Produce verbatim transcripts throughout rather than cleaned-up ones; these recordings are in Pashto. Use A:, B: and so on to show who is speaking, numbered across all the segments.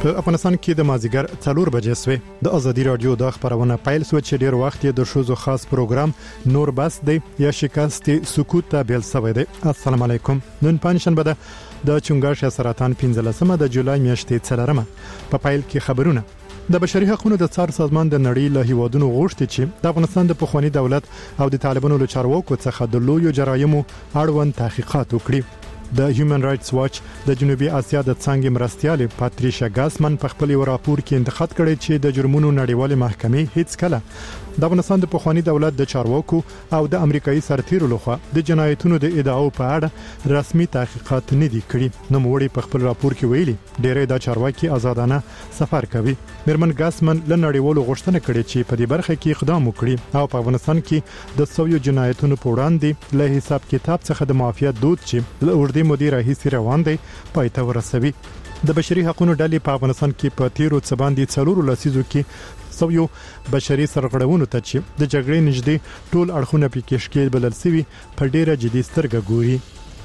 A: په افغانستان کې د مازیګر څلور بجې سوې د ازادي رادیو د خبرونه پیل سو چې ډیر وخت د شوزو خاص پروګرام نور بس دی یا شکست سکوت ته بیل سوی دی. السلام علیکم. نن پنځشنبه ده د چنګاښ سرطان پنځلسمه د جولای میاشتې څلورمه. په پیل کې خبرونه. د بشري حقوقو د څار سازمان د نړۍ له هیوادونو غوښتي چې د افغانستان د پخوانی دولت او د طالبانو له چارواکو څخه د لویو جرایمو اړوند تحقیقات وکړي. د هیومن رائټس واچ د جنوبي اسیا د څنګه مرستيال پاتریشا ګاسمن په خپل راپور کې انتقاد کړی چې د جرمونو نړیوال محکمې هیڅ کله د افغانستان د پخوانی دولت د چارواکو او د امریکایي سرتیرو لخوا د جنایتونو د ادعاو په اړه رسمي تحقیقات نه دي کړي. نو موړي په خپل راپور کې ویلي ډېرې د چارواکي آزادانه سفر کوي. مرمن ګاسمن له نړیوالو غوښتنه کړې چې په دې برخه کې اقدام وکړي او په افغانستان کې د سویو جنایتونو په وړاندې له حساب کتاب څخه د معافیت دود چې له اوږدې مودې راهیسې روان دی پای ته ورسوي. د بشري حقوقو ډلې په افغانستان کې په تیرو څه باندې څلورو لسیزو کې سویو بشري سرغړونو ته چې د جګړې نږدې ټول اړخونه پکې شکیل بلل سوي په ډیره جدي سترګه ګوري.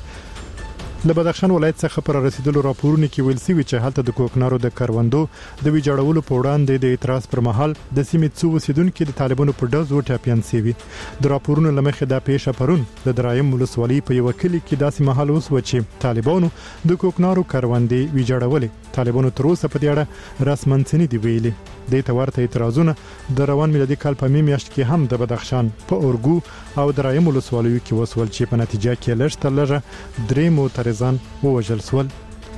A: له بدخشان ولایت څخه پر رسیدلو راپورونه کې ویل سوي چې هلته د کوکنارو د کروندو د ویجاړولو په وړاندې د اعتراض پر مهال د سیمې څو اوسیدونکو د طالبانو په ډزو ټاپیان سوي. د راپورونو لمخې د پیښه پرون د درایم ولسوالۍ په یو کلی کې داسې مهال اوس و چې طالبانو د کوکنارو کروندې ویجاړولې. طالبانو تر اوسه په دې اړه رسماً څه نه دی ویلي. د تورته اعتراضونه د روان میلادي کال په می میاشت کې هم د بدخشان په اورګو او درایم ولسوالیو کې وسول چې په نتیجه کې لږ تر لږه درې معترضان ووژل شول.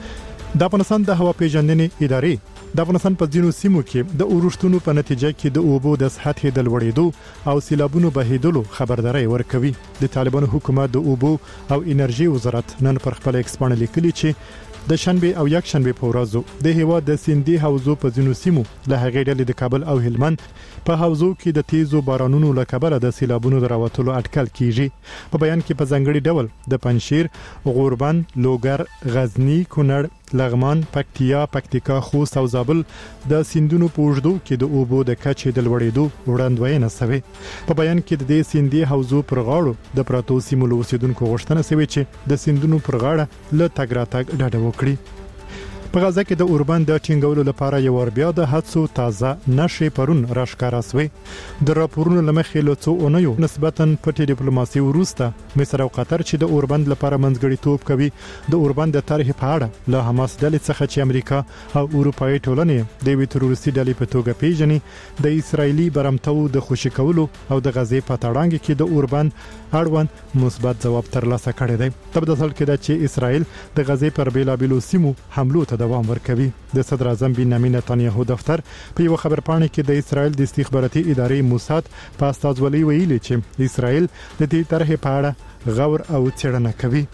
A: د افغانستان د هوا پیژندنې ادارې د افغانستان په ځینو سیمو کې د اورښتونو په نتیجه کې د اوبو د سطحې د لوړېدو او سیلابونو بهیدلو خبرداري ورکوي. د طالبانو حکومت د اوبو او انرژي وزارت نن پر خپل ایکسپان لیکلي چې د شنبه او یک شنبه په ورځو د هوا د سیندي حوزو په ځینو سیمو له هغې ډلې د کابل او هلمند په حوزو کې د تیزو بارانونو له کبله د سیلابونو دراوتلو اټکل کیږي. په بیان کې په ځنګړي ډول د پنشیر، غوربند، لوګر، غزنی، کونړ، لغمان، پکتیا، پکتیکا، خوست او زابل د سیندونو په اوږدو کې د اوبو د کچې د لوړېدو وړاندوینه شوې. په بیان کې د دې سیندي حوزو پر غاړو د پراتو سیمو له اوسیدونکو غوښتنه شوې چې د سیندونو پر غاړه له تګ راتګ ډډه وکړي. په غزه کې د اوربند د ټینګولو لپاره یو ور بیا د هڅو تازه نشي پرون راشکاره شوې. د راپورونو لمخې له څو اونیو نسبتاً پټي ډیپلوماسي وروسته مصر او قطر چې د اوربند لپاره منځګړیتوب کوي د اوربند د طرح په اړه له حماس ډلې څخه چې امریکا او اروپאי ټولنې د وی تروریستي ډلې په توګه پیژني د اسرایلی برمتو د خوشی کولو او د غزې په تړانګ کې د اوربند اړوند مثبت جواب ترلاسه کړی دی. تبدل کې دا چې اسرائیل د غزې پر بیلابیلو سیمو حملو ته دوام ورکوي. د صدر اعظم بنیامین نتانیاهو دفتر په یو خبرپاڼه کې د اسرائیل د استخباراتي ادارې موساد په استازولۍ ویلي چې اسرائیل د دې طرح په اړه غور او څېړنه کوي.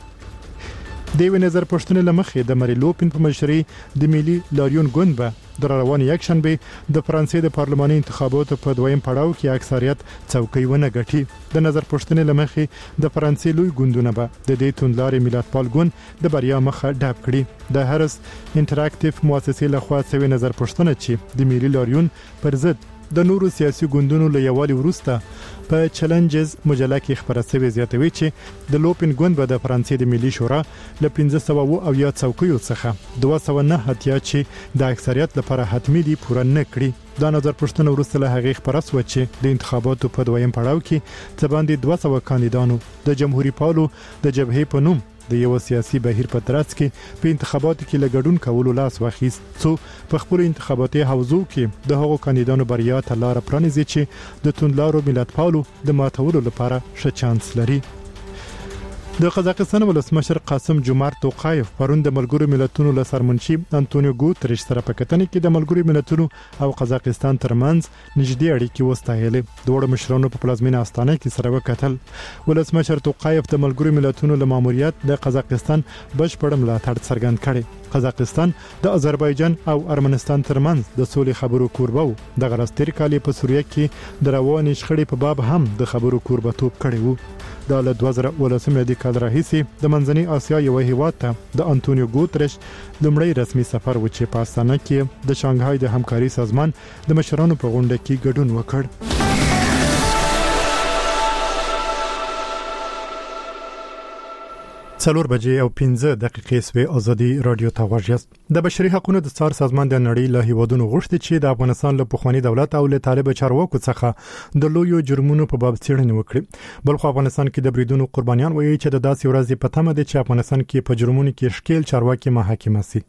A: د یو نظر پښتنې لمخې د مری لوپن په مشرۍ د ملي لاریون ګوند به د روان یک شنبه د فرانسې د پارلماني انتخاباتو په دویم پړاو کې اکثریت څوکۍ ونه ګټي. د نظر پښتنې لمخې د فرانسې لوی ګوندونه به د دې توندلارې ملتپال ګوند د بریا مخه ډاب کړي. د هرس انټراکټیو مؤسسې لخوا څوي نظر پښتنه چې د ملي لاریون پر ضد د نورو سیاسي ګوندونو له یوالي وروسته په چیلنجز مجله کې خبره شوې زیاتوي چې د لوپن ګوند به د فرانسې د ملي شورا له پنځه سوه او یا څوکیو څخه دوه سوه نه اتیا چې د اکثریت لپاره حتمی دي پوره نه کړي. دا نظر پښتنه وروسته له هغې خبره شوه چې د انتخاباتو په دویم پړاو کې څه باندې دوه سوه کاندیدانو د جمهوریت پالو د جبهې په نوم د یو سیاسي بهیر په ترڅ کې په انتخاباتو کې لګډون کولو لاس واخیست څو په خپل انتخاباتي حوزو کې د هغو کاندیدانو بریا ته لار پرانیزي چې د توندلارو ملتپالو د ماتولو لپاره ښه چانس لري. د قزاقستان ولسمشر قاسم جومارت توقایف پرون د ملګرو ملتونو له سرمنشي انټونیو ګوتریش سره په کتنې کې د ملګرو ملتونو او قزاقستان ترمنځ نږدې اړیکې وستایلې. دوه مشرانو په پلازمینه استانه کې سره وکتل. ولسمشر توقایف د ملګرو ملتونو له ماموریت د قزاقستان بشپړ ملاتړ څرګند کړي. قزاقستان د آذربایجان او ارمنستان ترمنځ د سولې خبرو کوربه و. د غرستر کالي په سوریه کې د رواني شخړې په باب هم د خبرو کوربتوب کړی وو. د دوه زره ولسم د کال راهیسې د منځنۍ اسیا یو هیواد ته د انټونیو ګوتریش لومړی رسمي سفر و چې په استانه کې د شانګهای د همکاري سازمان د مشرانو په غونډه کې ګډون وکړ. څلور بجې او پنځه دقیقې سوي ازادي رادیو ته واجست. د بشري حقوقو د څار سازمان د نړۍ له هیوادونو غوښتي چې د افغانستان له پخوانی دولت او له طالب چارواکو څخه د لویو جرمونو په باب څېړنه وکړي. بلخو افغانستان کې د بریدونو قربانیان وایي چې د داسې ورځې په تمه دي چې افغانستان کې په جرمونو کې شکیل چارواکي محاکمه شي.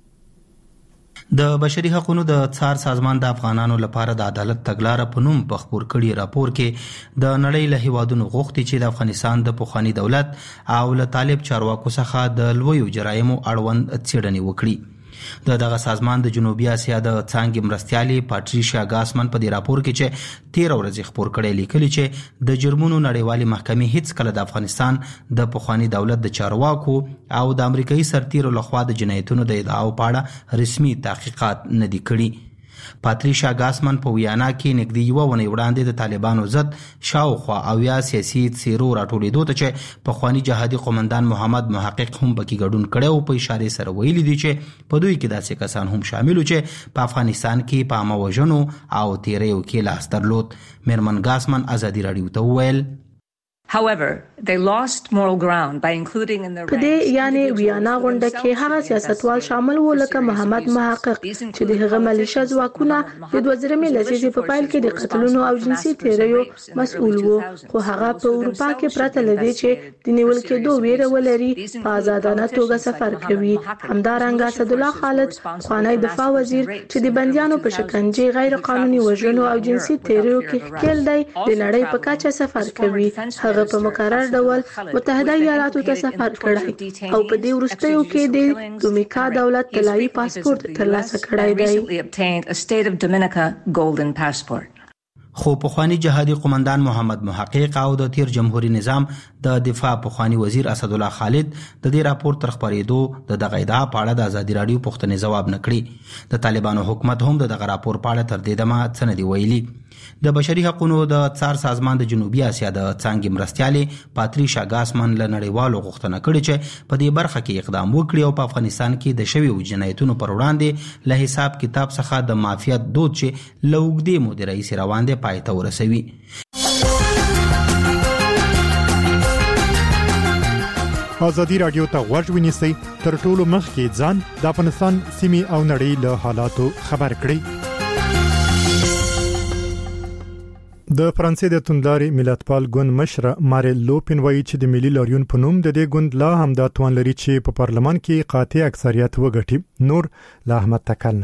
B: د بشري حقوقو د څار سازمان د افغانانو لپاره د عدالت تګلارې په نوم په خبر کړي راپور کې د نړۍ له هیوادونو غوښتي چې د افغانستان د پخوانی دولت او له طالب چارواکو څخه د لویو جرایمو اړوند څېړنې وکړي. د دغه سازمان د جنوبي اسیا د څانګې مرستیالي پاتریشیا ګاسمن په دې راپور کې چې تیر ورځ خبر کړي لیکلي چې د جرمونو نړیوالي محکمې هیڅ کله د افغانستان د پخوانی دولت د چارواکو او د امریکایي سرتیرو لخوا د جنایتونو د ادعاو په اړه رسمي تحقیقات نه دي کړي. پاتریشیا ګاسمن په ویانا کې نږدې یو ونې وړاندې د طالبانو ضد شاوخوا اویا سیاسي څیرو راټولېدو ته چې پخوانی جهادي قومندان محمد محقق هم پکې ګډون کړی او په اشاره سره ویلي دي چې په دوی کې داسې کسان هم شامل چې په افغانستان کې په عامه وژنو او تیریو کې لاس درلود. میرمن ګاسمن ازادي رادیو ته وویل
C: However, they lost moral ground by including in the ranks.
D: پدې یعنی ویانا غونډه کې هغه سیاستوال شامل وو لکه محمد محقق چې د هغه ملیشه ځواکونه د دوه زره لسیزې په پایل کې د قتلونو او جنسي تیریو مسؤل وو، خو هغه په اروپا کې پرته لدی چې د نیول کېدو ویره ولري په آزادانه توګه سفر کوي. همدارنګه اسد الله خالد خوانی دفاع وزیر چې د بنديانو په شکنجه غیر قانوني وژنو او جنسي تیریو کې ښکېل دی د نړۍ په کچه سفر کوي. هغه په مقرر ډول متحده ایالاتو ته سفر کړی او په دې وروستیو کې د دومیکا دولت طلایی پاسپورت ترلاسه کړی دی.
B: خو پخوانی جهادي قومندان محمد محقق او د تیر جمهوریت نظام د دفاع پخوانی وزیر اسد الله خالد د دې راپور تر خبرېدو د دغه ادعا په اړه د ازادي رادیو پوښتنې ځواب نکړي. د طالبانو حکومت هم د دغه راپور په اړه تر دې دمه څه نه دی ویلي. د بشري حقوقو د څار سازمان د جنوبي اسیا د څانګې مرستیالي پاتریشیا ګاسمن له نړیوالو غوښتنه کړې چې په دې برخه کې اقدام وکړي او په افغانستان کې د شویو جنایتونو پر وړاندې له حساب کتاب څخه د مافیات دود چې له اوږدې مودې راهیسې روان دی پای ته ورسوي.
A: ازادي رادیو ته غوږ ونیسئ، تر ټولو مخکې ځان د افغانستان سیمې او نړۍ له حالاتو خبر کړئ. د فرانسې د توندلاري ملتپال ګوند مشر مارین لوپن وایي چې د ملي لاریون په نوم د دې ګوند لا هم د توان لري چې په پارلمان کې قاطع اکثریت وګټي. نور له احمد تکلنه.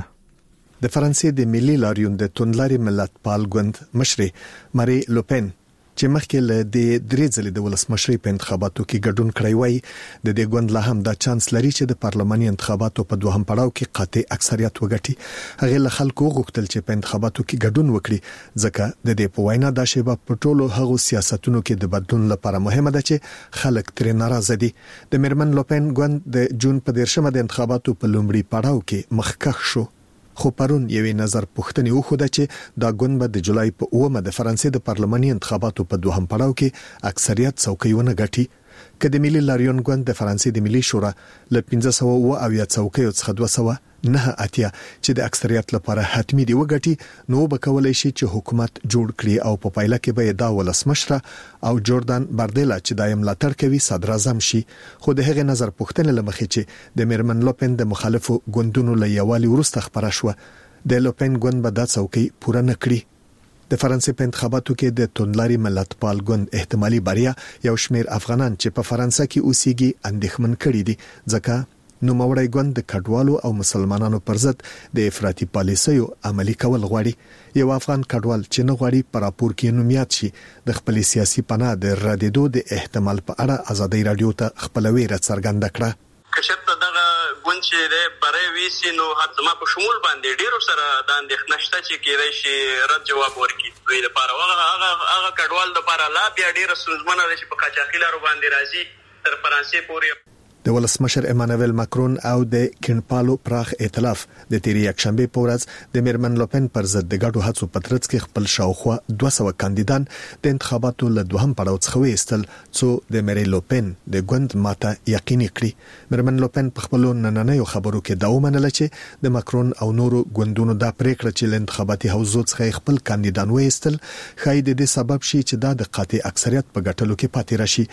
E: د فرانسې د ملي لاریون د توندلاري ملتپال ګوند مشر مارین لوپن چې مخکې له د درې ځلې د ولسمشرۍ په انتخاباتو کې ګډون کړی وای، د دې ګوند لا هم د چانس لري چې د پارلماني انتخاباتو په دوهم پړاو کې قاطع اکثریت وګټي. هغه له خلکو غوښتل چې په انتخاباتو کې ګډون وکړي ځکه د دې په وینا د شیبه په ټولو هغو سیاستونو کې د بدلون لپاره مهمه ده چې خلک ترې ناراضه دي. د میرمن لوپن ګوند د جون په دیرشمه د انتخاباتو په لومړي پړاو کې مخکښ شو، خو پرون یوې نظر پوښتنې وخوده چې دا ګوند به د جولای په اومه د فرانسې د پارلماني انتخاباتو په دوهم پړاو کې اکثریت څوکۍ ونه ګټي. که د ملي لاریون ګوند د فرانسې د ملي شورا له پنځه سوه اویا څوکیو څخه دوه سوه نه اتیا چې د اکثریت لپاره حتمی دی وګټي، نو به کولای شي چې حکومت جوړ کړي او په پایله کې به دا ولسمشر او جوردان باردیلا چې دایم ملاتړ کوي صدر اعظم شي. خو د هغې نظر پوښتنه لمخې چې د میرمن لوپن د مخالفو ګوندونو له یوالي وروسته خبره شوه، د لوپن ګوند به دا څوکۍ پوره نه کړي. د فرانسې په انتخاباتو کې د توندلاري ملتپال ګوند احتمالي بریا یو شمیر افغانان چې په فرانسه کې اوسېږي اندېښمن کړي دي، ځکه نوموړی ګوند د کډوالو او مسلمانانو پر ضد د افراطي پالیسیو عملی کول غواړي. یو افغان کډوال چې نه غواړي په راپور کې نومیات شي د خپل سیاسي پناه د ردیدو د احتمال په اړه ازادي رادیو ته خپل ویره څرګنده کړه.
F: کشته دغه ګوند چې د برای ویسي نو حتما په شمول باندې ډیرو سره د اندېښنه شته چې کېدای شي رد جواب ورکړي دوی لپاره. هغه هغه کډوال لپاره لا بیا ډیره ستونزمنه ده چې په قاچاقي لارو باندې راځي تر فرانسې پورې.
E: د ولسمشر امانویل ماکرون او د کینپالو پراخ ائتلاف د تیری یکشنبه په ورځ د میرمن لوپن پر ضد د ګډو هڅو په ترڅ کې خپل شاوخوا دوه سوه کاندیدان د انتخاباتو له دوهم پړاو څخه وېستل څو د میری لوپن د ګوند ماته یقیني کړي. میرمن لوپن په خپل نننیو خبرو کې دا ومنله چې د ماکرون او نورو ګوندونو دا پریکړه چې انتخاباتي حوزو څخه خپل کاندیدان وېستل خای د دې سبب شي چې دا د قاطع اکثریت په ګټلو کې پاتې راشي.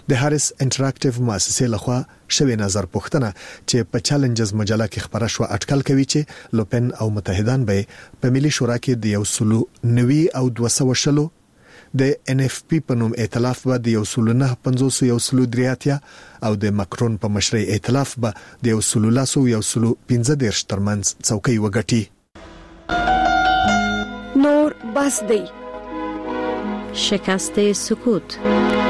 E: د هاریس انټراکټیو مؤسسې لخوا شوی نظر پوښتنه چې په چیلنجز مجله کې خبره شو اټکل کوي چې لوپن او متحدان به په ملي شورا کې د یو سلو نوي او دوه سوه شلو د ان اف پی په نوم ائتلاف به د یو سلو نه پنځوس یو سلو دریاتیا او د ماکرون په مشرۍ ائتلاف به د یو سلو لاسو یو سلو پنځه دیرش ترمنځ څوکۍ وګټي.
G: نور بس دی
H: شکست سکوت.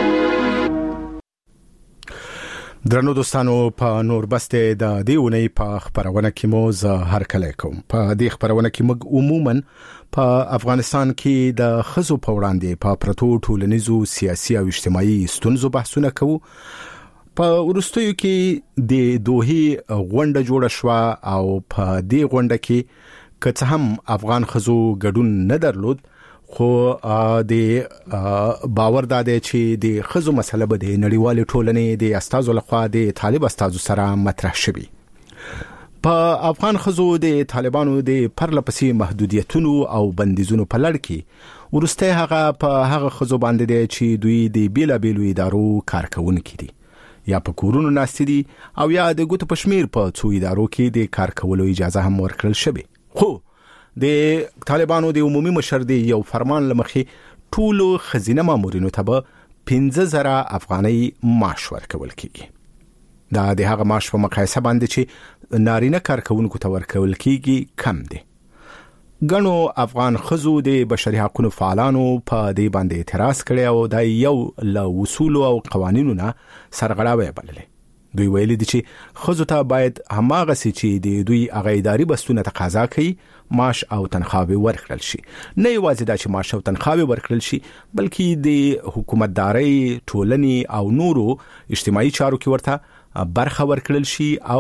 I: درنو دوستانو په نوربسته د دیونی په خبرونه کې مو زه هر کله کوم. په دې خبرونه کې موږ عموما په افغانستان کې د خزو په وړاندې په پرتو ټولنیزو سیاسي او اجتماعي ستونزو بحثونه کوو. په ورستیو کې د دوهي غونډه جوړه شو او په دې غونډه کې که هم افغان خزو ګډون نه درلود، خو د باور داده چې د خزو مسله به د نړیوال ټولنې د استازو لخوا د طالب استازو سره مطرح شوي. په افغان خزو د طالبانو د پرلپسې محدودیتونو او بندیزونو په لړ کې ورسته هغه په هغه خزو باندې دي چې دوی د بیلابیلو ادارو کارکونکي دي، یا په کورونو ناستي دي او یا د ګوتو پشمیر په څو ادارو کې د کار کولو اجازه هم ورکړل شوی. خو د طالبانو د عمومي مشر دی یو فرمان لمخې ټولو خزینه مامورینو ته به پنځه زره افغانۍ معاش ورکول کیږي. دا د هغه معاش په مقایسه باندې چې نارینه کارکونکو ته ورکول کیږي کم دی. ګڼو افغان خزو د بشري حقوقو فعالانو په دې باندې اعتراض کړی او دا یو له اصول او قوانینو نه سرغړاوی بللی. دوی ویلي دي چې خزو ته باید هماغه سي چې د دوی هغه اداري بستونه تقاضا کوي معاش او تنخواهي ورکړل شي. نه یوازې دا چې معاش او تنخواهي ورکړل شي، بلکې د حکومتداري ټولنې او نورو اجتماعي چارو کې ورته برخه ورکړل شي او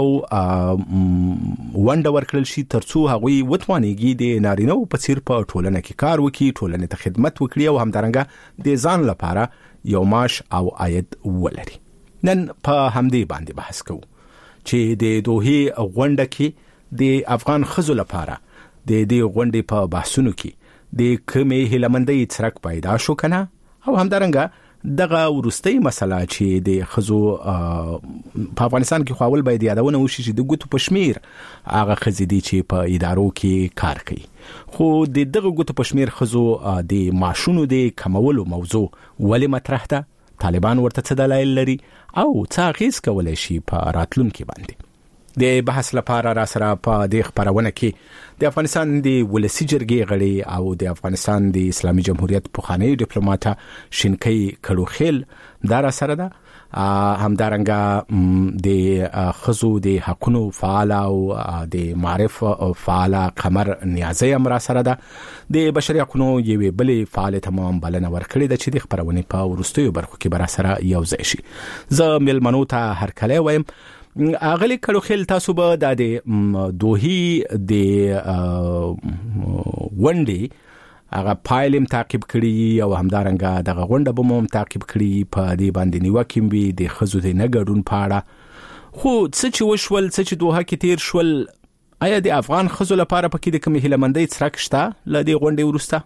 I: ونډه ورکړل شي ترڅو هغوی وتوانيږي د نارینه په څیر په ټولنه کې کار وکړي، ټولنې ته خدمت وکړي او همدارنګه د ځان لپاره یو معاش او عاید ولري. نن په همدې باندې بحث کوو چې د دوهي غونډه کې د افغان خزو لپاره د دې غونډې په بحثونو کې د کومې هیلمندۍ څرک پیدا شو کنه، او همدارنګه دغه ورستۍ مسله چې د خزو په افغانستان کې خواول باید یادونه وشي چې د ګوتو پشمیر هغه خزې دي چې په ادارو کې کار کوي. خو د دغه ګوتو پشمیر خزو د معاشونو د کمولو موضوع ولې مطرح ده؟ طالبان ورته څه دلایل لري او څه اغیز کولای شي په راتلونکي باندې؟ د بحث لپاره را سره په د خبرونه کې د افغانستان د ولسی جرګې غړي او د افغانستان د اسلامي جمهوریت پخوانی ډیپلوماټ شینکۍ کړوخیل دا را سره ده. همدارنګه د خزو د حقوقو فعال او د معرف فعال قمر نیازی هم را سره ده. د بشري حقوقو یوې بلې فعال تمام بلنه ورکړي ده چې د خبرونه په ورستیو برخو کې بر سره یو ځای شي. زه ملمنو ته هر کله وایم اغلی کړوخیل تاسو به د دوهي د ونډي هغه پایلم تعقیب کړي او همدارنګه دغه غونډه به مو تعقیب کړي په دې باندې نیوکه وي د خزو د نګړون پاړه. خو څه چې وشول څه چې دوه کې تیر شول، آیا د افغان خزو لپاره پکې د کوم هیلمندۍ څرک شته لدې غونډې ورسته؟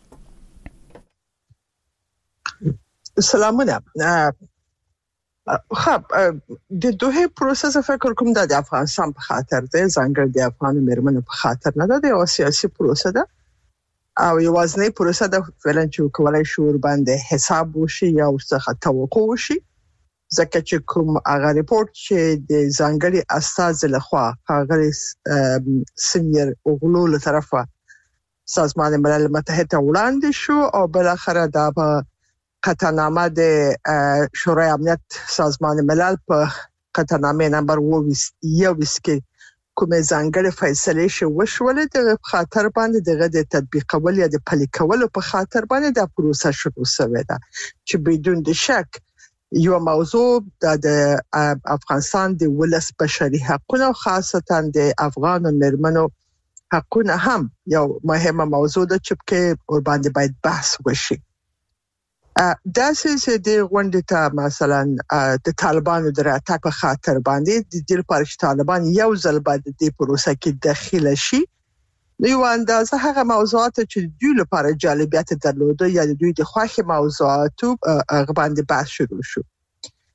J: سلامونه. خب د دوه پروسس فکر کوم د افغانستان په خاطر ده، ځانګړي د افغان مرمنو په خاطر نه ده، د سیاسي پروسه ده او یوازنی پروسه ده فعلا چې کولای شو ور باندې حساب وشي یا څه توقع وشي، ځکه چې کوم هغه ریپورت چې د ځانګړي استاذ لخوا هغه سینیر اوغلو له طرفه سازمان ملل متحد ته وړاندې شو او بل اخر دا په قطعنامه د شورای امنیت سازمان ملل په قطعنامه نمبر اووه یو کې کومه ځانګړې فیصله شو وشولې د خاطر باندې دغه د تطبیقول یا د پلي کول په خاطر باندې د پروسه شروع شوه ده چې بدون د شک یو موضوع د افغانستان د ولس بشري حقوقو خاصتا د افغان مرمنو حقوقو هم یو مهمه موضوع ده چې په باندې باید بحث وشي. دا چې د غونډې ته مثلا د طالبانو د راتګ په خاطر باندې د دې لپاره چې طالبان یو ځل بعد د پروسه کې داخله شي، نو اندازه هغه موضوعات چې دوی لپاره جالبیت درلوده یا دوی د خوښ موضوعاتو هغه باندې بحث شروع شو.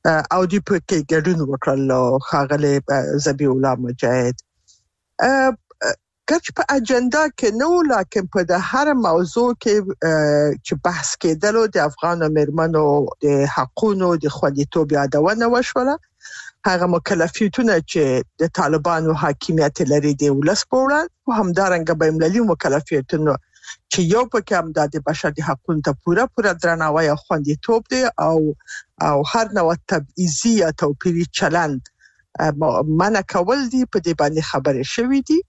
J: او د پکې ګډون وکړل خاغله زبی الله مجاهد کچ په اجنډا کې نو لکه په د هر موضوع کې چې بحث کېدلو د افغان مېرمنو د حقوقو د خوندیتوب یادونه وشوله هغه مکلفیتونه چې د طالبانو حاکمیت لري د ولس په وړاندې او همدارنګه بین‌المللي مکلفیتونه چې یو پکې هم د بشري حقوقو ته پوره پوره درناوی او خوندیتوب دی او او هر نوع تبعیضي یا توپیري چلند منع کول دي په دې باندې خبرې شوې دي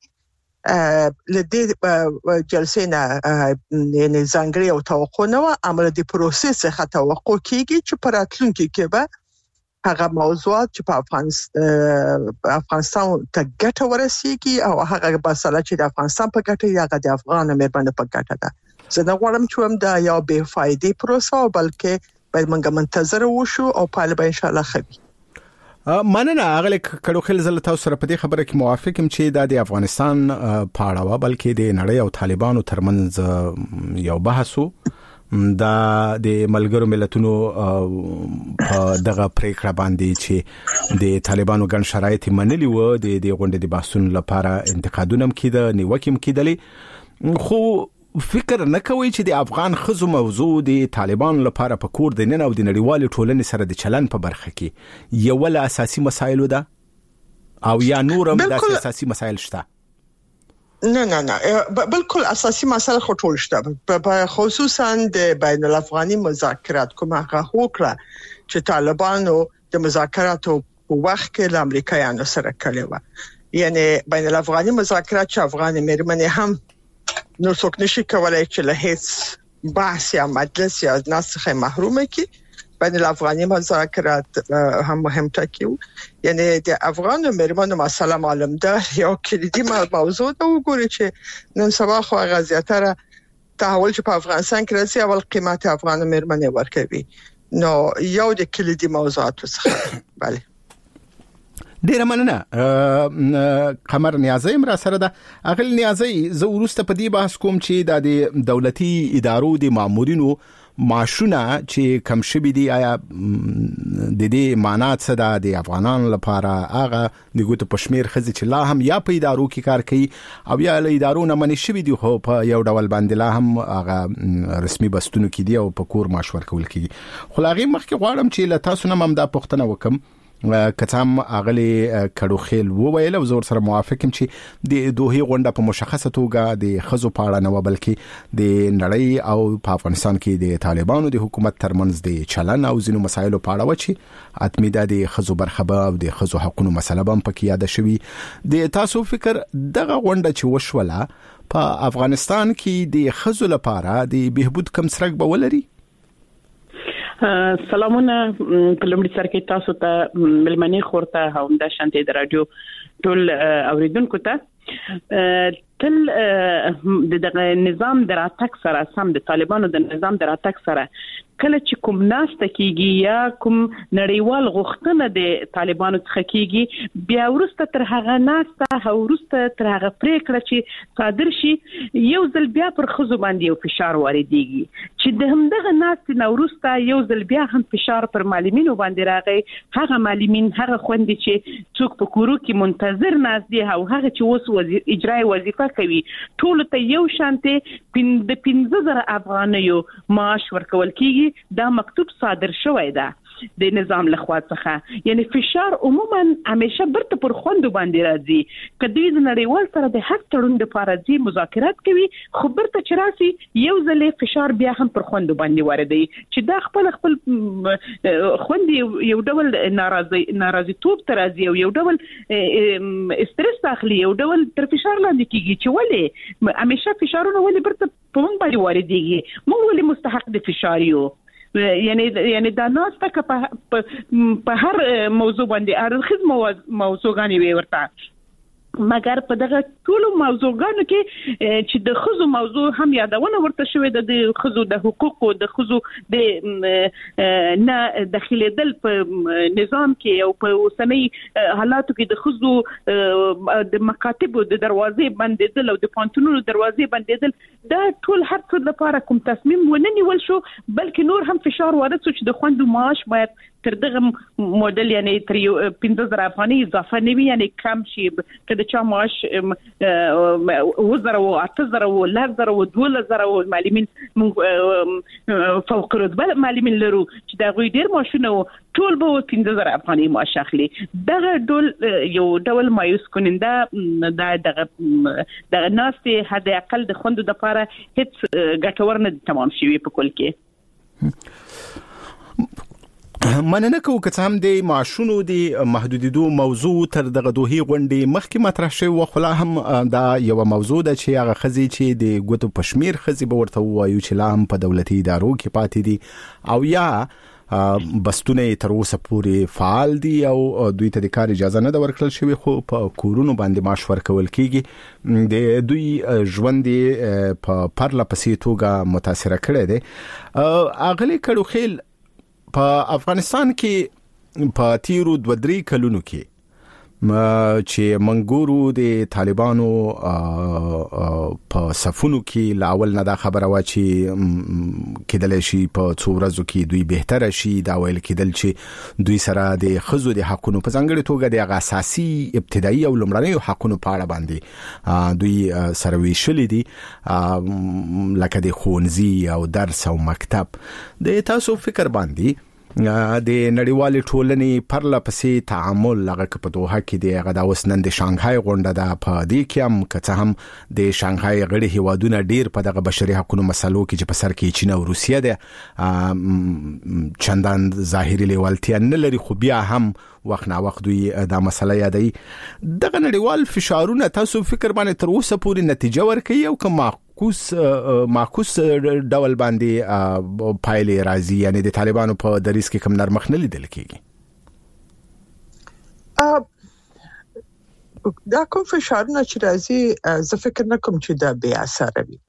J: لدې جلسې نه یعنی ځانګړي او توقع نه و عمل د پروسس څخه توقع کیږي چې په راتلونکي کې به هغه موضوعات چې په افغانستان افغانستان ته ګټه ورسیږي او هغه مسله چې د افغانستان په ګټه یا د افغان مېرمنو په ګټه ده زه نه غواړم چې هم دا یو بې فایدې پروسه بلکې باید موږ منتظر وشو او په ان شاء الله خبي
I: مننه اغلی کډو خل زل تاسو سره په دې خبره کې موافق یم چې د افغانستان پاړه و بلکې د نړۍ او طالبانو ترمنځ یو بحثو دا د ملګرو ملتونو په دغه پریکړه باندې چې د طالبانو ګڼ شرایط منلي و د د غونډې د بحثونو لپاره انتقادونه کېده نیوکه کېدلې خو فکر نه کوي چې د افغان خزو موضوع د طالبانو لپاره په کور د نن او د نړیوال ټولنې سره د چلن په برخه کې یو ول اساسي مسایل ده او یا نورم د اساسي مسایل شته
J: نه نه نه بالکل اساسي مسایل خو ټول شته په خصوصا د بین الافغاني مذاکرات کومه هوکړه چې طالبانو د مذاکراتو په وخت کې د امریکایانو سره کړې و یعنی بین الافغاني مذاکرات چې افغان مېرمنې هم نو څوک نشي کولای چې له هیڅ بحث یا مجلس یا ناس څخه محرومه کی بین الافغاني مذاکرات هم مهم ټاکیو یعنی د افغان مېرمنو مسله معلوم ده یو کلیدي موضوع ده وګورئ چې نن سبا خو غزياتره تحول چې په افغانستان کې راځي اول قیمت افغان مېرمنې ورکوي نو یو د کلیدي موضوعات څخه bale
I: ډیره مننه قمر نیازی را سره ده اغل نیازی زه ورسته په دې بحث کوم چې د دولتي ادارو د مامورینو معاشونه چې کم شوي دي آیا د دې معنا څه ده د افغانانو لپاره هغه د ګوتو په شمیر خزي چې لا هم یا په ادارو کې کار کوي او یا له ادارو نه منې شوي دي خو په یو ډول باندې لا هم هغه رسمي بستونو کې دي او په کور معاش ورکول کیږي خو لاغي مخکې غواړم چې له تاسو نه هم دا پوښتنه وکم کتام اغلی کډو خیل وویل او زور سره موافق یم چې د دوه غونډه په مشخصه توګه د خزو پاړه نه بلکې د نړۍ او په افغانستان کې د طالبانو د حکومت ترمنځ د چلن او ځینو مسایلو پاړه و چې اتمی د خزو برخه او د خزو حقوقو مسله هم پکې یاد شوی د تاسو فکر دغه غونډه چې وشوله په افغانستان کې د خزو لپاره د بهبود کم سرک به ولري
G: سلامونه په لومړي سر کې تاسو ته ملمنې خورته هم د شانتي د رادیو ټول اوریدونکو ته تل د نظام دراتک سره سم د طالبانو د نظام دراتک سره کله چې کوم ناسته کیږي یا کوم نړیوال غوښتنه د طالبانو څخه کیږي بیا ورسته تر هغه ناسته او ورسته تر هغه پریکړه چې صادر شي یو ځل بیا پر خزو باندې یو فشار واردېږي چې د همدغه ناسته نورسته یو ځل بیا هم فشار پر معلمینو باندې راغی هغه معلمین هغه خوندې چې څوک په کورو کې منتظر ناس دي او هغه چې اوس وزیر اجرای وظیفه کوي ټول ته یو شانته د پنځه زره افغانیو معاش ورکول کیږي دا مکتوب صادر شوی ده د نظام لخوا څخه یعنی فشار عموما همیشه برته پر خوند باندې راځي کدی د نړیوال سره د حق تړون د پارځي مذاکرات کوي خو برته چراسي یو ځلې فشار بیا هم پر خوند باندې واردوي چې دا خپل خپل خوند یو ډول ناراضي ناراضي توپ ترازي او یو ډول استرس اخلي یو ډول تر فشار لاندې کیږي چې ولې همیشه فشارونه ولې برته په مونږ باندې واردېږي مونږ ولې مستحق د فشار یو یعنی یعنی دا ناسته که په هر موضوع باندې ارخص موضوعګانی وي ورته مګر په دغه ټول موضوعګانو کې چې د خزو موضوع هم یادونه ورته شوې د خزو د حقوقو د خزو د نه داخليدل په نظام کې او په اوسنۍ حالاتو کې د خزو د مکاتبو د دروازې بندیدل او د پانتونونو دروازې بندیدل دا ټول هر څه لپاره کوم تصمیم ونه نیول شو بلکې نور هم فشار وارد شو چې د خوندو معاش باید تر دغه موډل یعنی تر پنځه زره افغانۍ اضافه نه وي یعنی کم شي کله چې معاش وزره او اته زره او لس زره او دوه زره او معلمین فوق رتبه معلمین لرو چې دا غوي ډیر ماشونه ټول به پنځه زره افغانۍ معاش اخلي دغه ډول یو ډول مایوس کننده دا دغه دغه ناستې حد اقل د خوندو د لپاره هیڅ ګټور نه تمام شوی په کول کې.
I: مننه کوم که څه هم د معاشونو د محدودیدو موضوع تر دغه دوه غونډې مخکې مطرح شوی و، خو لا هم دا یو موضوع ده چې هغه خزي چې د ګوتو پشمیر خزي به ورته وایو چې لا هم په دولتي ادارو کې پاتې دي او یا بستونه تر اوسه پورې فعال دي او دوی ته د کار اجازه نه ده ورکړل شوی، خو په کورونو باندې معاش ورکول کیږي. د دوی ژوند په پرله پسې توګه متاثر کړي دي. اغلی کډو خیل په افغانستان کې په تیرو دوه درې کلونو کې چې منګورو د طالبانو په صفونو کې لاول نه دا خبره وا چې کېدل شي په څو ورځو کې دوی بهتره شي، دا ویل کېدل چې دوی سره د خزو د حقونو په ځانګړي توګه د اساسي ابتدایي او لومړنیو حقونو په اړه باندې دوی سره ویشلې دي لکه د ښوونځي او درس او مکتب. د تاسو فکر باندې د نړیوال ټولنې پرله پسې تعامل لغه په دوحه کې دی هغه د وسنن د شانګهای غونډه ده په دې کې هم که څه هم د شانګهای غړي هیوادونه ډیر په دغه بشري حقوقو مسلو کې چې په سر کې چین او روسیه ده چندان ظاهري لیوالتیا نه لري، خو بیا هم وخت نا وخت دوی دا مسله یادوي. دغه نړیوال فشارونه تاسو فکر باندې تر اوسه پورې نتیجه ورکوي او کوم معکوس معکوس ډول باندې پایلې راځي، یعنی د طالبانو په دریس کې کوم نرمخ نه لیدل کیږي؟
J: دا کوم فشارونه چې راځي زه فکر نه کوم چې دا بې اثره وي.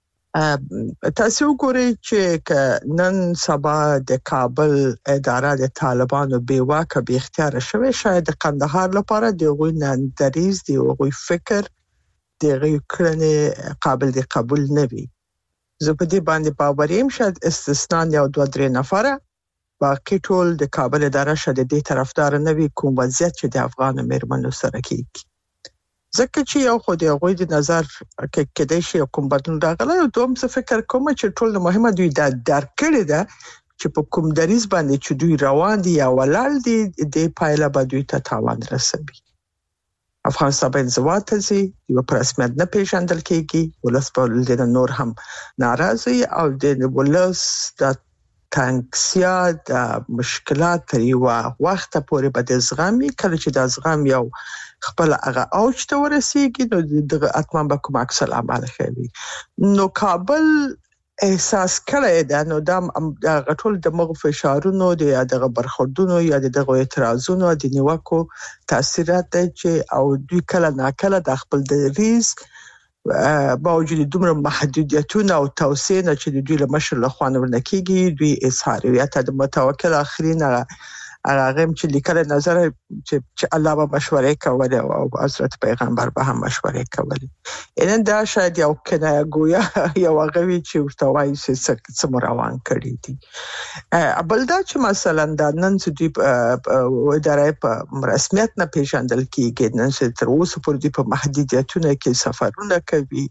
J: تاسو وګورئ چې نن سبا د کابل اداره د طالبانو بې واکه بې اختیار شوی، شاید د قندهار لپاره د غوي نن دریز دی او غوي فکر د غوي کړنې قابل د قبول نه وي. زه په دې باندې باور یم شاید استثنا یو دوه درې نفره باقي ټول د کابل اداره شاید د طرفدار نه وي کوم وضعیت چې د افغان مېرمنو سره کیږي. ځکه چې یو خو د غوي د نظر کې کېدای شي کوم بدلون راغلی او دوم څه فکر کوم چې ټول مهمه دوی دا درک کړی ده چې په کوم دریز باندې چې دوی روان دي یا ولال دي د پایله به دوی ته تاوان رسوي. افغانستان به انزوا ته ځي، یو پر رسمیت نه پیژندل کېږي، ولس په دې نور هم ناراضي او د ولس د تنګسیا د مشکلات تر یو وخت پورې به د زغمي کله چې د زغم یو خپل هغه اوج ته ورسیږي نو دغه اتمام به کوم عکس العمل کوي. نو کابل احساس کړی دا نو د غټول د مغ فشارونو د دغه برخوردونو یا دغه اعتراضونو د نیوکو تاثیرات چې او دوی کله ناکله د خپل دریز باوجود دومره محدودیتونه او توصیه نه چې دوی له مشر له خوانه ورنکېږي دوی اظهار یا ته د متوکل اخرین هغه چې لیکل نظر چې الله به مشورې کولې او حضرت پیغمبر به هم مشورې کولې. ان دا شاید یو کنه گویا یو غوي چې ورته وایي چې څه روان کړی دي. بل دا چې مثلا د نن سدي اداره په رسمیت نه پیژندل کیږي، نن چې تر اوسه پورې په محدودیتونه کې سفرونه کوي،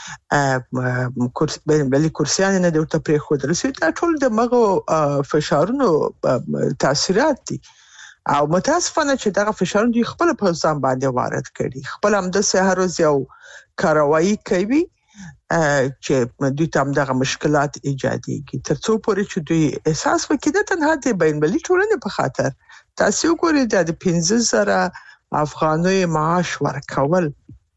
J: کورس بین بلی کورسیان نه د ته پرې خو درسي ته ټول د مغو فشارونو تاثیرات دي او متاسفانه چې دغه فشارونه دوی خپل په ځان باندې وارد کړي، خپل هم د سهار یو کاروایی کوي چې دوی ته دغه مشکلات ایجادېږي تر څو پورې چې دوی احساس وکړي د تنها د بین بلی ټولنې په خاطر. تاسو وګورئ د پنځه زره افغانۍ معاش ورکول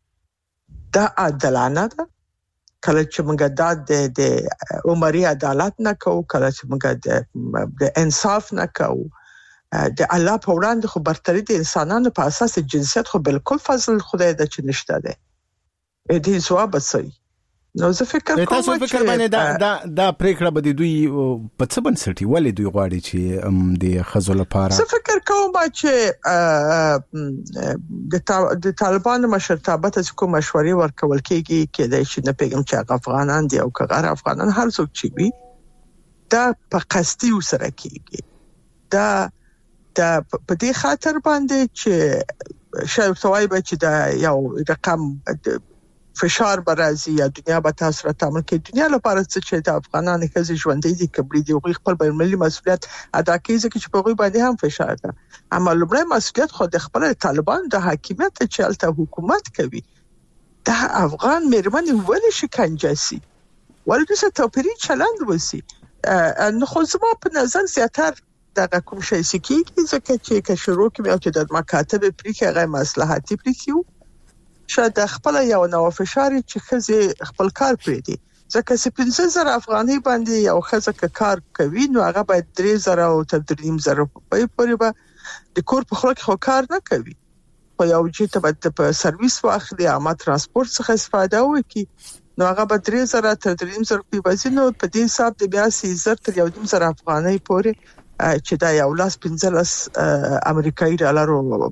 J: دا عادلانه ده؟ کله چې موږ د د عمري عدالت نه کوو، کله چې موږ د انصاف نه کوو، د الله په وړاندې خو برتري د انسانانو په اساس جنسیت خو بالکل فضل خدای د چې نشته ده. دې ځواب سي نو زه فکر کوم
I: تاسو فکر باندې دا دا د پریکړه به دوی په څه بنسټي ولې دوی غواړي چې د خزو لپاره
J: زه فکر کوم چې د طالبانو مشرتابه ته کوم مشورې ورکول کېږي کېدای شي نه پیغام چې افغانان دي او غیر افغانان هر څوک چې وي دا په قصدي وسره کېږي. دا دا په دې خاطر باندې چې شاید توای به چې دا یو رقم فشار برازي یا دنیا به تاسو را تعامل کوي دنیا لپاره چې د افغانانو کې ژوندۍ دي کبري دي او خپل بین‌المللي مسؤلیت ادا کوي چې په غوي باندې هم فشار ده اما لومړی مسؤلیت خو د خپل طالبان د حاکمیت چې الته حکومت کوي د افغان مېرمنې ولې شکنجه سي ولې څه توپیري چلند وسی نو خو زما په نظر زیاتره دا کوم شي سکیږي ځکه چې که شروع کوي او چې د مکاتب پریکي غي مصلحتي پریکیو شاید خپل یو نو فشار چې خزه خپل کار پرې دي ځکه چې پنځه زره افغاني باندې یو خزه کار کوي نو هغه باید درې زره او تر درې زره په پورې به د کور په خلک خو کار نه کوي په یو چې ته په سرویس واخلي عامه ترانسپورت څخه استفاده وکړي نو هغه به درې زره تر درې زره په وزینو په دې حساب د بیا سي زر تر یو زره افغاني پورې چې دا یو لاس پنځلس امریکایي ډالرو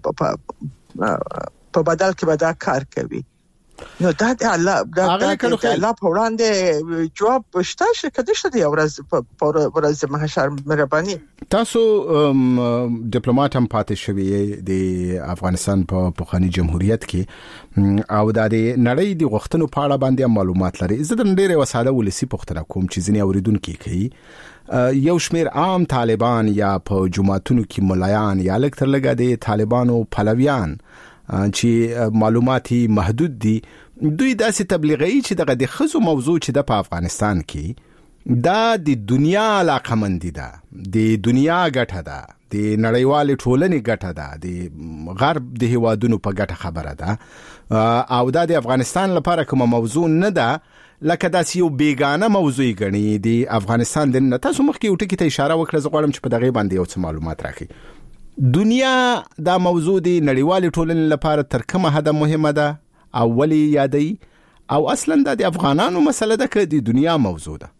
J: په بدل کې به دا کار کوي نو دا د الله دا د الله په وړاندې جواب بشته چې کده شته یو ورځ په ورځ محشر مهرباني
I: تاسو ډیپلوماټ هم پاتې شوی د افغانستان په پخوانی جمهوریت کې او د نړۍ د غوښتنو په اړه باندې معلومات لري زه د ډېر وساده ولسی پوښتنه کوم چې ځینې اوریدونکو کوي یو شمیر عام طالبان یا په جماعتونو کې ملایان یا لکه تر لګا د طالبانو پلویان چې معلوماتي محدود دي دوی داسې تبلیغي چې دغه د خزو موضوع چې د افغانستان کې دا د دنیا علاقمندي ده د دنیا ګټه ده د نړیوال ټولنې ګټه ده د غرب د هیوادونو په ګټه خبره ده او دا د افغانستان لپاره کوم موضوع نه ده لکه داسې یو بیگانه موضوع غني د افغانستان د تاسو مخکې یو ټکی ته اشاره وکړه زه غواړم چې په دغه باندې یو څه معلومات راکړئ دنیا دا موضوع دی نړیوال ټولنې لپاره تر کومه حد مهمه ده او ولی یادي او اصلا د افغانانو مسله ده که د دنیا موضوع ده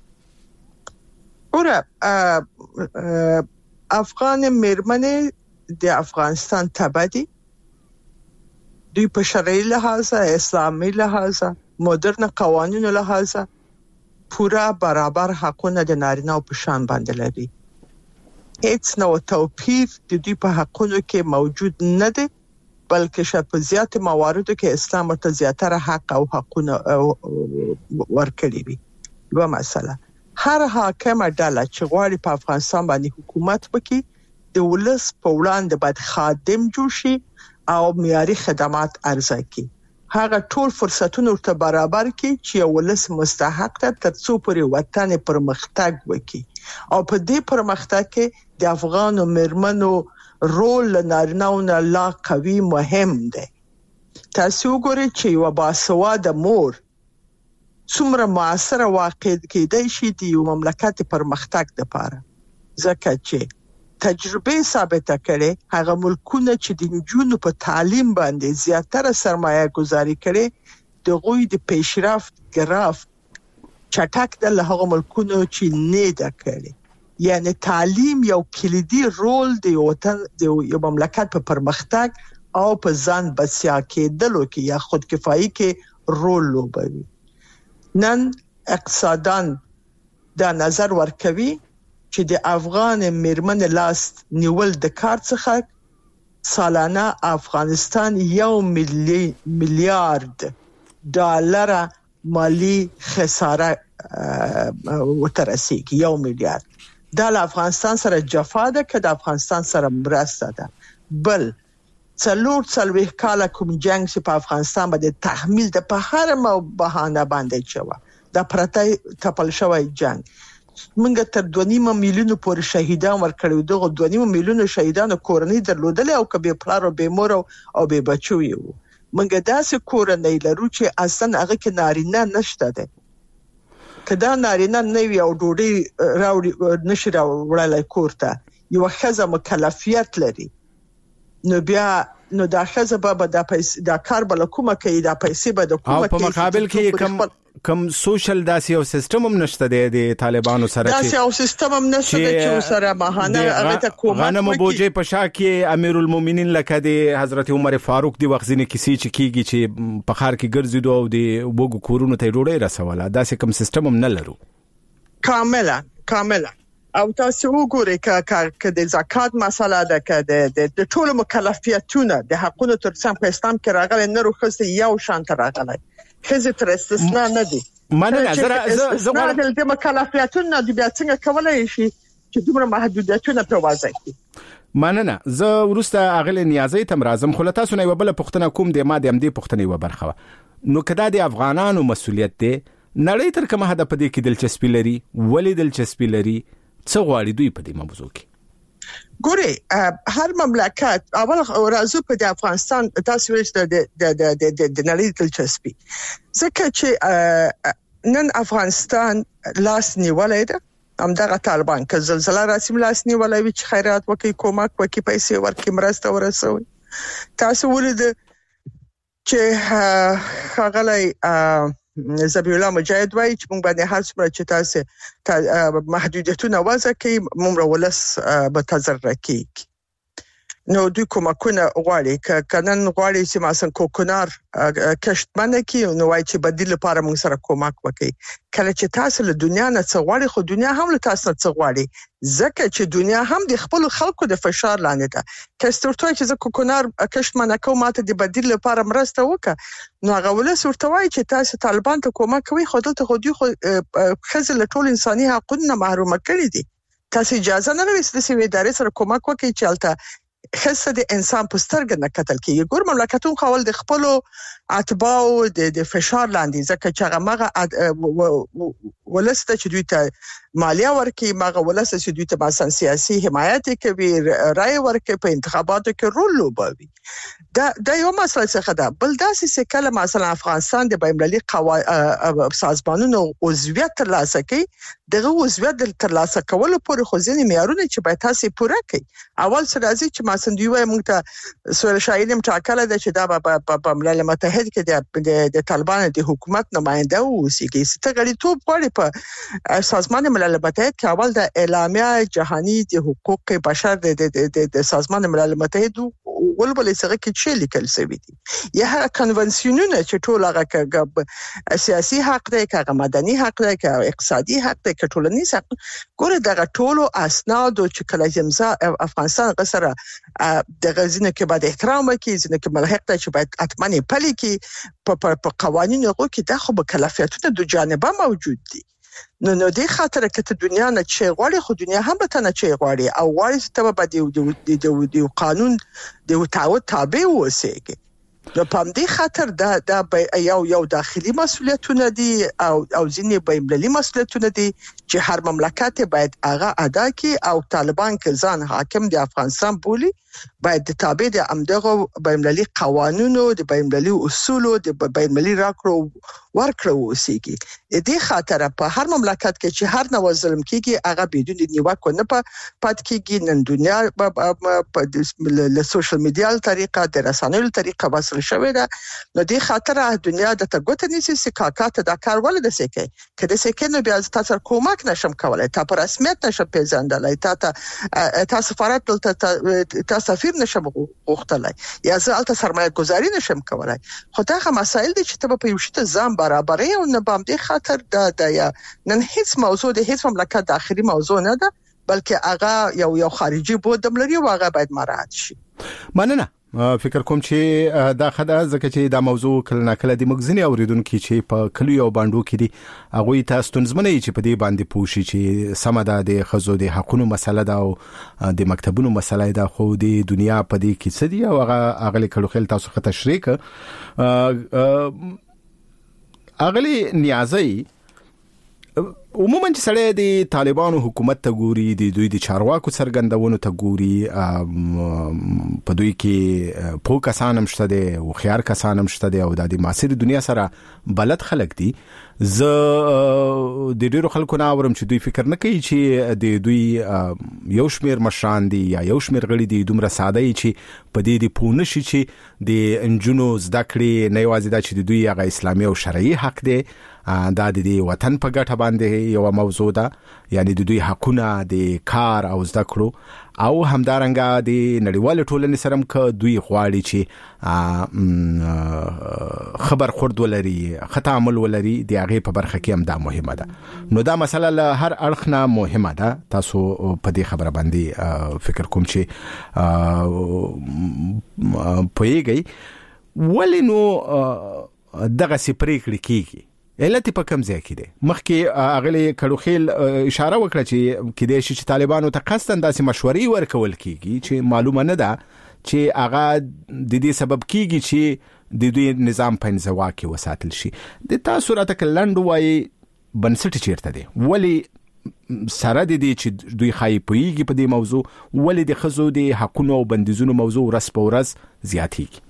J: اوره افغان مېرمنې د افغانستان تبدي دوی په شرعي لحاظ اسلامي لحاظ مدرن قوانینو لحاظ پورا برابر حقونه د نارینه په شان باندې لري هیڅ نو توپیر د دوی په حقونو کې موجود نه دی بلکې شپ زیات مواردو کې اسلام ته زیاتره حق او حقونه ورکړي وي یو مسله هر حاکم ډله چې غواړي په افغانستان باندې حکومت وکړي د ولس په وړاندې باید خادم جوړ شي او معیاري خدمات عرضه کړي هغه ټول فرصتونه ورته برابر کړي چې ولس مستحق ده ترڅو پورې وطن پرمختګ وکړي او په دې پرمختګ کې د افغان مېرمنو رول نارینه‌و نه لا قوي مهم دی تاسو ګورئ چې یو باسواده مور څومره موثره واقع کېدای شي د یو مملکت پرمختګ لپاره ځکه چې تجربه ثابته کړي هغه ملکونه چې د نجونو په تعلیم باندې زیاتره سرمایه گذاري کړي د غوی د پیشرفت ګراف چټک د هغه ملکونو چې نه ده کړي یعنی تعلیم یو کلیدي رول دی وطن د یو مملکت په پرمختګ او په ځان بسیا کېدلو کې یا خود کفایي کې رول لوبوي نن اقتصادان دا نظر ورکوي چې د افغان مېرمن لاس نیول د کار څخه سالانه افغانستان یو ملي میلیارډ ډالر مالی خساره وترسيږي یو میلیارډ دا له افغانستان سره جفا ده که د افغانستان سره مرسته ده بل څلور څلوېښت کاله کوم جنگ چې په افغانستان باندې تحمیل د په هر مو بهانه باندې شوه دا پرته تپل شوی جنگ موږ تر دوه نیم میلیون پورې شهیدان ورکړو دغه دوه نیم میلیون شهیدانو کورنۍ درلودل او کبه پلار او به مور او به بچو یو موږ داسې کورنۍ لرو چې اصلا هغه کې نارینه نشته ده کدا نارینه نه وي او ډوډۍ راوړي نشي راوړلای کورته یو خزه مکلفیت لري نو بیا نو دا خزه به د پیسې د کار بل کومه کوي د پیسې به د کومه
I: کوي په مقابل کې کم کم سوشل داسې یو سیستم هم نشته د طالبانو سره
J: داسې یو سیستم هم نشته چې سره ماهانه هغه ته کومه
I: غنمو بوجي په شا کې امیر المؤمنین لکه د حضرت عمر فاروق دی وخزینه کسی چې کیږي چې په خار کې ګرځیدو او د وګو کورونو ته ډوړې رسوله داسې کوم سیستم هم نه لرو
J: کاملا کاملا او تاسو وګورئ ک د زکات مسله ده ک د ټولو مکلفیتونو د حقونو ترڅنګ په اسلام کې راغلي نه روخصه یو شان تر راغلي خزه تر استثناء نه دي
I: مننه زه زه
J: غواړم د مکلفیتونو د بیا څنګه کولای شي چې دومره محدودیتونه په وضع کړي
I: مننه زه ورسته اغله نیازي تم رازم خو تاسو نه وبله پښتنه کوم د ما د ام دي پښتنه و برخه نو کدا د افغانانو مسولیت دی نړۍ تر کومه هدا پدې کې دلچسپي لري ولې دلچسپي لري څه غواړي دوی په دې موضوع کې
J: ګوري هر مملکت اول راځو په د افغانستان تاسو ویل د د د د نړۍ دلچسپي ځکه چې نن افغانستان لاس نیولای ده همدغه طالبان که زلزلہ راسم لاس نیولای وي چې خیرات وکي کومک وکي پیسې ورکي مرسته ورسوي تاسو ولید چې هغه زبیح الله مجاهد وایي چې موږ باندې هر څومره چې تاسو محدودیتونه وضع کوي موږ ولس به تضرر کوي نو دوی کومکونه غواړي ک کنن غواړي چې مثلا کوکنار کشت باندې کې نو وایي چې بدیل لپاره موږ سره کومک وکړي کله چې تاسو له دنیا نه څه غواړي خو دنیا هم له تاسو نه څه غواړي ځکه چې دنیا هم د خپل خلکو د فشار لاندې ده کستورته چې زه کوکنار کشت باندې کوم ماته د بدیل لپاره مرسته وکړه نو هغه ولس ورته وایي چې تاسو طالبان ته کومک کوي خو دلته خو دوی خو خزه له ټول انساني حقوقو محروم کړي دي تاسو اجازه نه لرئ چې د سیمې ادارې سره کومک وکړي چې البته خصه د انسان په سترګه نه کتل کیږي ګور مملکتون خپل د خپل اتباو د فشار لاندې ځکه چې هغه مغه ولسته چې دوی ته مالیه ورکي مغه ولسته چې دوی ته مثلا سیاسي حمایت کوي رائے ورکي په انتخاباتو کې رول لوبوي دا د یو مسله څخه ده بل داسې چې کله مثلا افغانستان د بین‌المللي قوانینو سازمانونو عضویت ترلاسه کوي دغه عضویت ترلاسه کول پورې خو ځینې معیارونه چې باید تاسو پوره کړئ اول څه راځي چې مثلا دوی وايي موږ ته سوال شاهدیم ټاکل ده چې دا په ملل متحد کې د طالبانو د حکومت نماینده اوسېږي چې غړیتوب غواړي په سازمان ملل متحد کې اول د اعلامیه جهانی د حقوق بشر د سازمان ملل متحد ولبل سره کې چې لیکل شوی دي یا کنونسیونونه چې ټول هغه سیاسي حق دی که مدني حق دی که اقتصادي حق دی که ټولنیز حق ګوره دغه ټولو اسناد چې کله جمزه افغانستان غسره د غزنه کې باید احترام وکړي ځنه کې ملحق دی چې باید اتمنې پلي کې په قوانینو کې د خو بکلافیتونه د جانبه موجود دي نو نو د خاطر کې ته دنیا نه چې غواړي خو دنیا هم به ته نه چې غواړي او غواړي ته به د د قانون د تعهد تابع اوسېږي نو په دې خاطر دا د یو یو داخلي مسولیتونه دي او او ځینې بین‌المللي مسولیتونه دي چې هر مملکت باید هغه ادا کړي او طالبان کې ځان حاکم د افغانستان بولی باید د تابع د امدغه بین‌المللي قوانینو د بین‌المللي اصولو د بین‌المللي راکړو ورکړو اوسېږي دې خاطر په هر مملکت کې چې هر نو ظلم کیږي هغه بدون د نیوکو نه پات کیږي نن دنیا په له سوشل میډیا طریقه د رسنیو طریقه وصل شوې ده نو دې خاطر دنیا د تګوت نيسي سکاکات د کار ول د سکه کله سکه نو بیا تاسو کومک نشم کولای تا پر رسمیت نشم پیژندلای تا تا سفارت ته سفیر نشم غوښتلای یا زه الته سرمایه گذاری نشم کولای خو دا هم مسائل دي چې ته په یو شته ځم برابرې او نه بام دي خاطر د د یا نن هیڅ موضوع د هیڅ مملکت داخلي موضوع نه ده بلکې هغه یو یو خارجي بود لري او هغه باید مراعات شي
I: مننه فکر کوم چې دا خدای ځکه چې دا موضوع کله نه کله د مغزنی اوریدونکو چې په کلیو او باندو کې دي هغه تاسو تنظیمونه چې په دې باندې پوښي چې سمدا د خزو د حقونو مسله ده او د مکتبونو مسله ده خو د دنیا په دې کې څه دي او هغه اغلی کلو خل تاسو خه تشریک اغلی نیازي عموما چې سړی د طالبانو حکومت ته ګوري د دوی د چارواکو څرګندونو ته ګوري په دوی کې په کسانم شته دي او خيار کسانم شته دي او د معاصر دنیا سره بلد خلک دي ز د ډیرو خلکو نه اورم چې دوی فکر نه کوي چې د دوی یو شمیر مشران دي یا یو شمیر غړي دي دومره ساده چې په دې د پونه شي چې د انجونو زده کړې نه یوازې دا چې دوی هغه اسلامي او شرعي حق دي دا د وطن په ګټه باندې دغه یو موضوع ده، یعنی د دوی حقونه د کار او زده کړو او همدارنګه د نړیوال ټولنې سره ک دوی غواړي چې خبر خورد ولري، خطا عمل ولري، د هغه په برخه کې هم دا مهمه ده. نو دا مسله له هر اړخ نه مهمه ده. تاسو په دې خبره باندې فکر کوم چې پوهیږئ ولې نو دغه سپریکړي کیږي علت په کوم ځای کې ده؟ مخکې اغلی کړوخیل اشاره وکړه چې کله چې طالبانو ته قصدن داسې مشورې ورکول کیږي چې معلومه نه ده چې هغه د دې سبب کیږي چې د دوی نظام په انزوا کې وساتل شي. د تاسو راته کلند وای بنسټ چیرته دی؟ ولی سره د دې چې دوی خای پویږي په دې موضوع، ولی د خزو د حقوقو او بندیزونو موضوع ورځ په ورځ زیاتېږي؟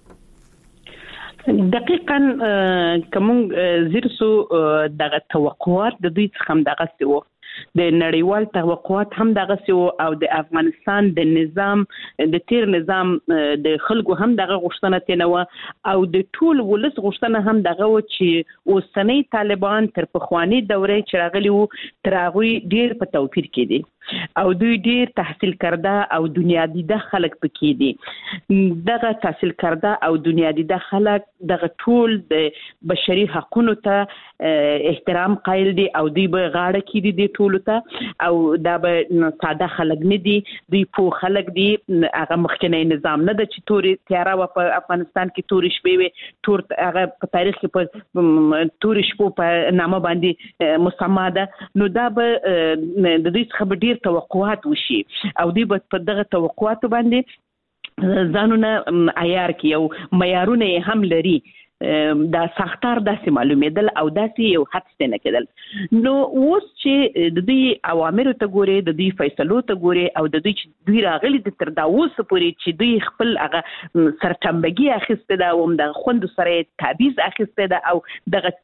G: دقیقاً کوم زیرسو دغه توقعات د دوی څخه هم دغه سیو د نړیوال توقعات هم دغه سیو او د افغانستان د نظام د تیر نظام د خلکو هم دغه غوښتنه تنوه او د ټول ولس غوښتنه هم دغه و چې اوسنۍ طالبان تر پخوانی دورې چې راغلي وو تر هغه ډیر په توپیر کې دي او دوی ډیر تحصیل کرده او دنیا دیده خلک پکې دي. دغه تحصیل کرده او دنیا دیده خلک دغه ټول د بشري حقوقو ته احترام قائل دي او دوی به غاړه کې دي ټول ته او دا به ساده خلک نه دي، دوی په خلک دي. هغه مخکنی نظام نه د چې توري تیاره و په افغانستان کې توري شپې وي، تور هغه په تاریخ کې په توري شپو په نامه باندې مسما ده. نو دا به د دوی څخه ډیر توقعات وشي او دوی په دغه توقعات باندې ځانونه عیار کی او معیارونه هم لري. دا سختار داسې معلومېدل او داسې یو حد ستنه کېدل. نو اوس چې د دوی اوامرو ته ګوري، د دوی فیصلو ته ګوري او د دوی چې دوی راغلي د تر دا اوس پورې چې دوی خپل هغه سرټمبګي اخیسته ده او د خوند سره تعویض اخیسته ده او دغه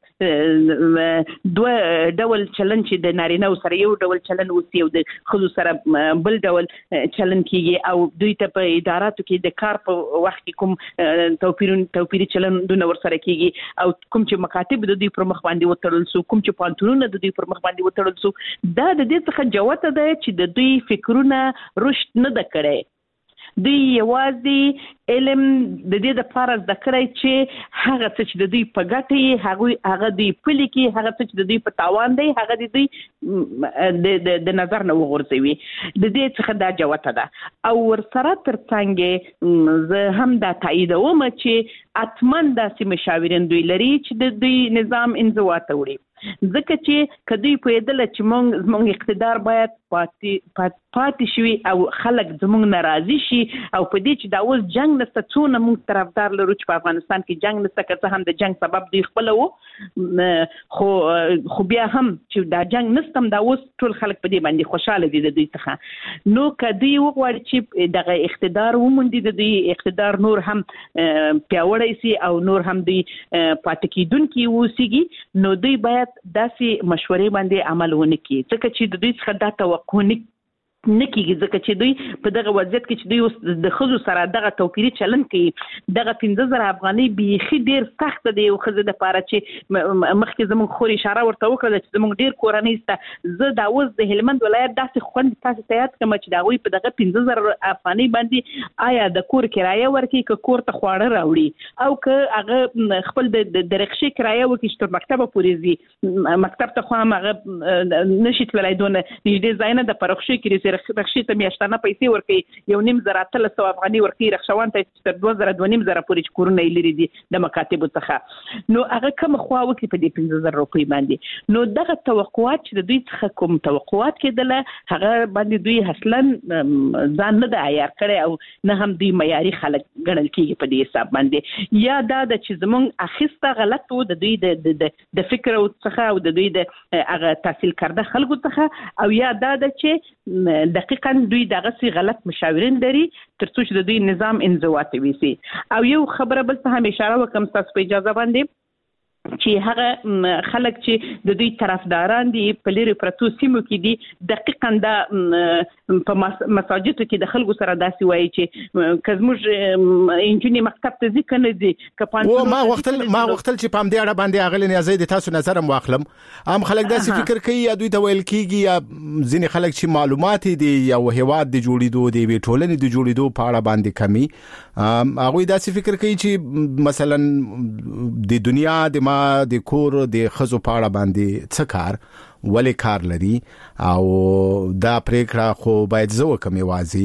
G: دوه ډول چلن چې د نارینه سره یو ډول چلن اوسي او د خزو سره بل ډول چلن کیږي او دوی ته په اداراتو کې د کار په وخت کې کوم توپیرون توپیري چلن دونه ور سره کیږي او کوم چې مکاتب د دوی پر مخ باندې وتړل سو، کوم چې پانتونونه د دوی پر مخ باندې وتړل سو، دا د دې څخه جوته ده چې د دوی فکرونه رشد نه د کړي. دوی یوازې علم د دې د فرض د کړی چې هغه څه چې د دوی په ګټه هغه هغه دی پلي کې، هغه څه چې د دوی په تاوان دی هغه د دوی د د نظر نه وغورځوي. د دې څخه دا جوته ده او ورسره ترڅنګ زه هم دا تاییدوم چې اتمن داسې مشاورین دوی لري چې د دوی نظام انزوا ته وړي، ځکه چې کدی په دله چې مونږ زمونږ اقتدار باید پاتې پاتې شي او خلک زمونږ ناراضي شي او په دې چې دا اوس جنگ نسته څونه مونږ طرفدار لرو چې په افغانستان کې جنگ نسته، که هم د جنگ سبب دوی خپل وو خو خو بیا هم چې دا جنگ نستم دا اوس ټول خلک په دې باندې خوشاله دي د دوی څخه. نو کدی وغواړي چې دغه اقتدار وموندي، د دوی اقتدار نور هم پیاوړی سي او نور هم دوی پاتې کیدونکي ووسیږي، نو دوی باید داسې مشورې باندې عمل ونه کړي ځکه چې د دوی څخه دا توقع نه نه کیږي، ځکه چې دوی په دغه وضعیت کې چې دوی اوس د خزو سره دغه توپیري چلن کوي. دغه پنځه زره افغانۍ بیخي ډیر سخت دی یو خزه د پاره چې مخکې زموږ خوري اشاره ورته وکړه چې زموږ ډیر کورنۍ سته. زه دا اوس د هلمند ولایت داسې خوند تاسو ته یاد کوم چې دا غوي په دغه پنځه زره افغانۍ باندې آیا د کور کرایه ورکړي که کور ته خواړه راوړي او که هغه خپل د درخشي کرایه ورکړي چې تر مکتبه پورې ځي، مکتب ته خو هم هغه نشي تللی دونه نږدې ځای نه د پرخشي کې رخصي ته میاشتانه پیسې ورکړي، یو نیم زره اتلس سوه افغانۍ ورکړي رخصوان ته تر دوه زره دوه نیم زره پورې چې کورونه یې لري دي د مکاتبو څخه. نو هغه کوم خوا وکړي په دې پنځه زره روپۍ باندې. نو دغه توقعات چې د دوی څخه کوم توقعات کېدله هغه باندې دوی اصلا ځان نه د عیار کړی او نه هم دوی معیاري خلک ګڼل کېږي په دې حساب باندې. یا دا د چې زمونږ اخیسته غلط و د دوی د فکر څخه او د دوی د هغه تحصیل کرده خلکو څخه، او یا دا د چې دقیقاً دوی دغه سي غلط مشاورین لري ترڅو چې د دوی نظام انزوا ته ویسي. او یو خبره بل څه هم اشاره وکم تاسو په اجازه باندې چې هغه خلک چې د دوی طرفداران دي په لری پرتو سیمو کې دي دقیقاً دا په مساجدو کې د خلکو سره داسې وایي چې کزموږ انجونی مکتب ته ځي کنه دي کپان
I: او ما وختل ما وختل چې پام دې اړه باندې اغلی نه زید تاسو نظر مو اخلم عام خلک داسې فکر کوي یا دوی ته ویل کیږي یا ځینې خلک چې معلومات دي یا هیواد د جوړېدو دی وی ټولنې د جوړېدو په اړه باندې کمی هغه داسې فکر کوي چې مثلا د دنیا د ما د کور د خزو پاړه باندې څه کار ولې کار لري او دا پریکړه خو باید زو کمی وازي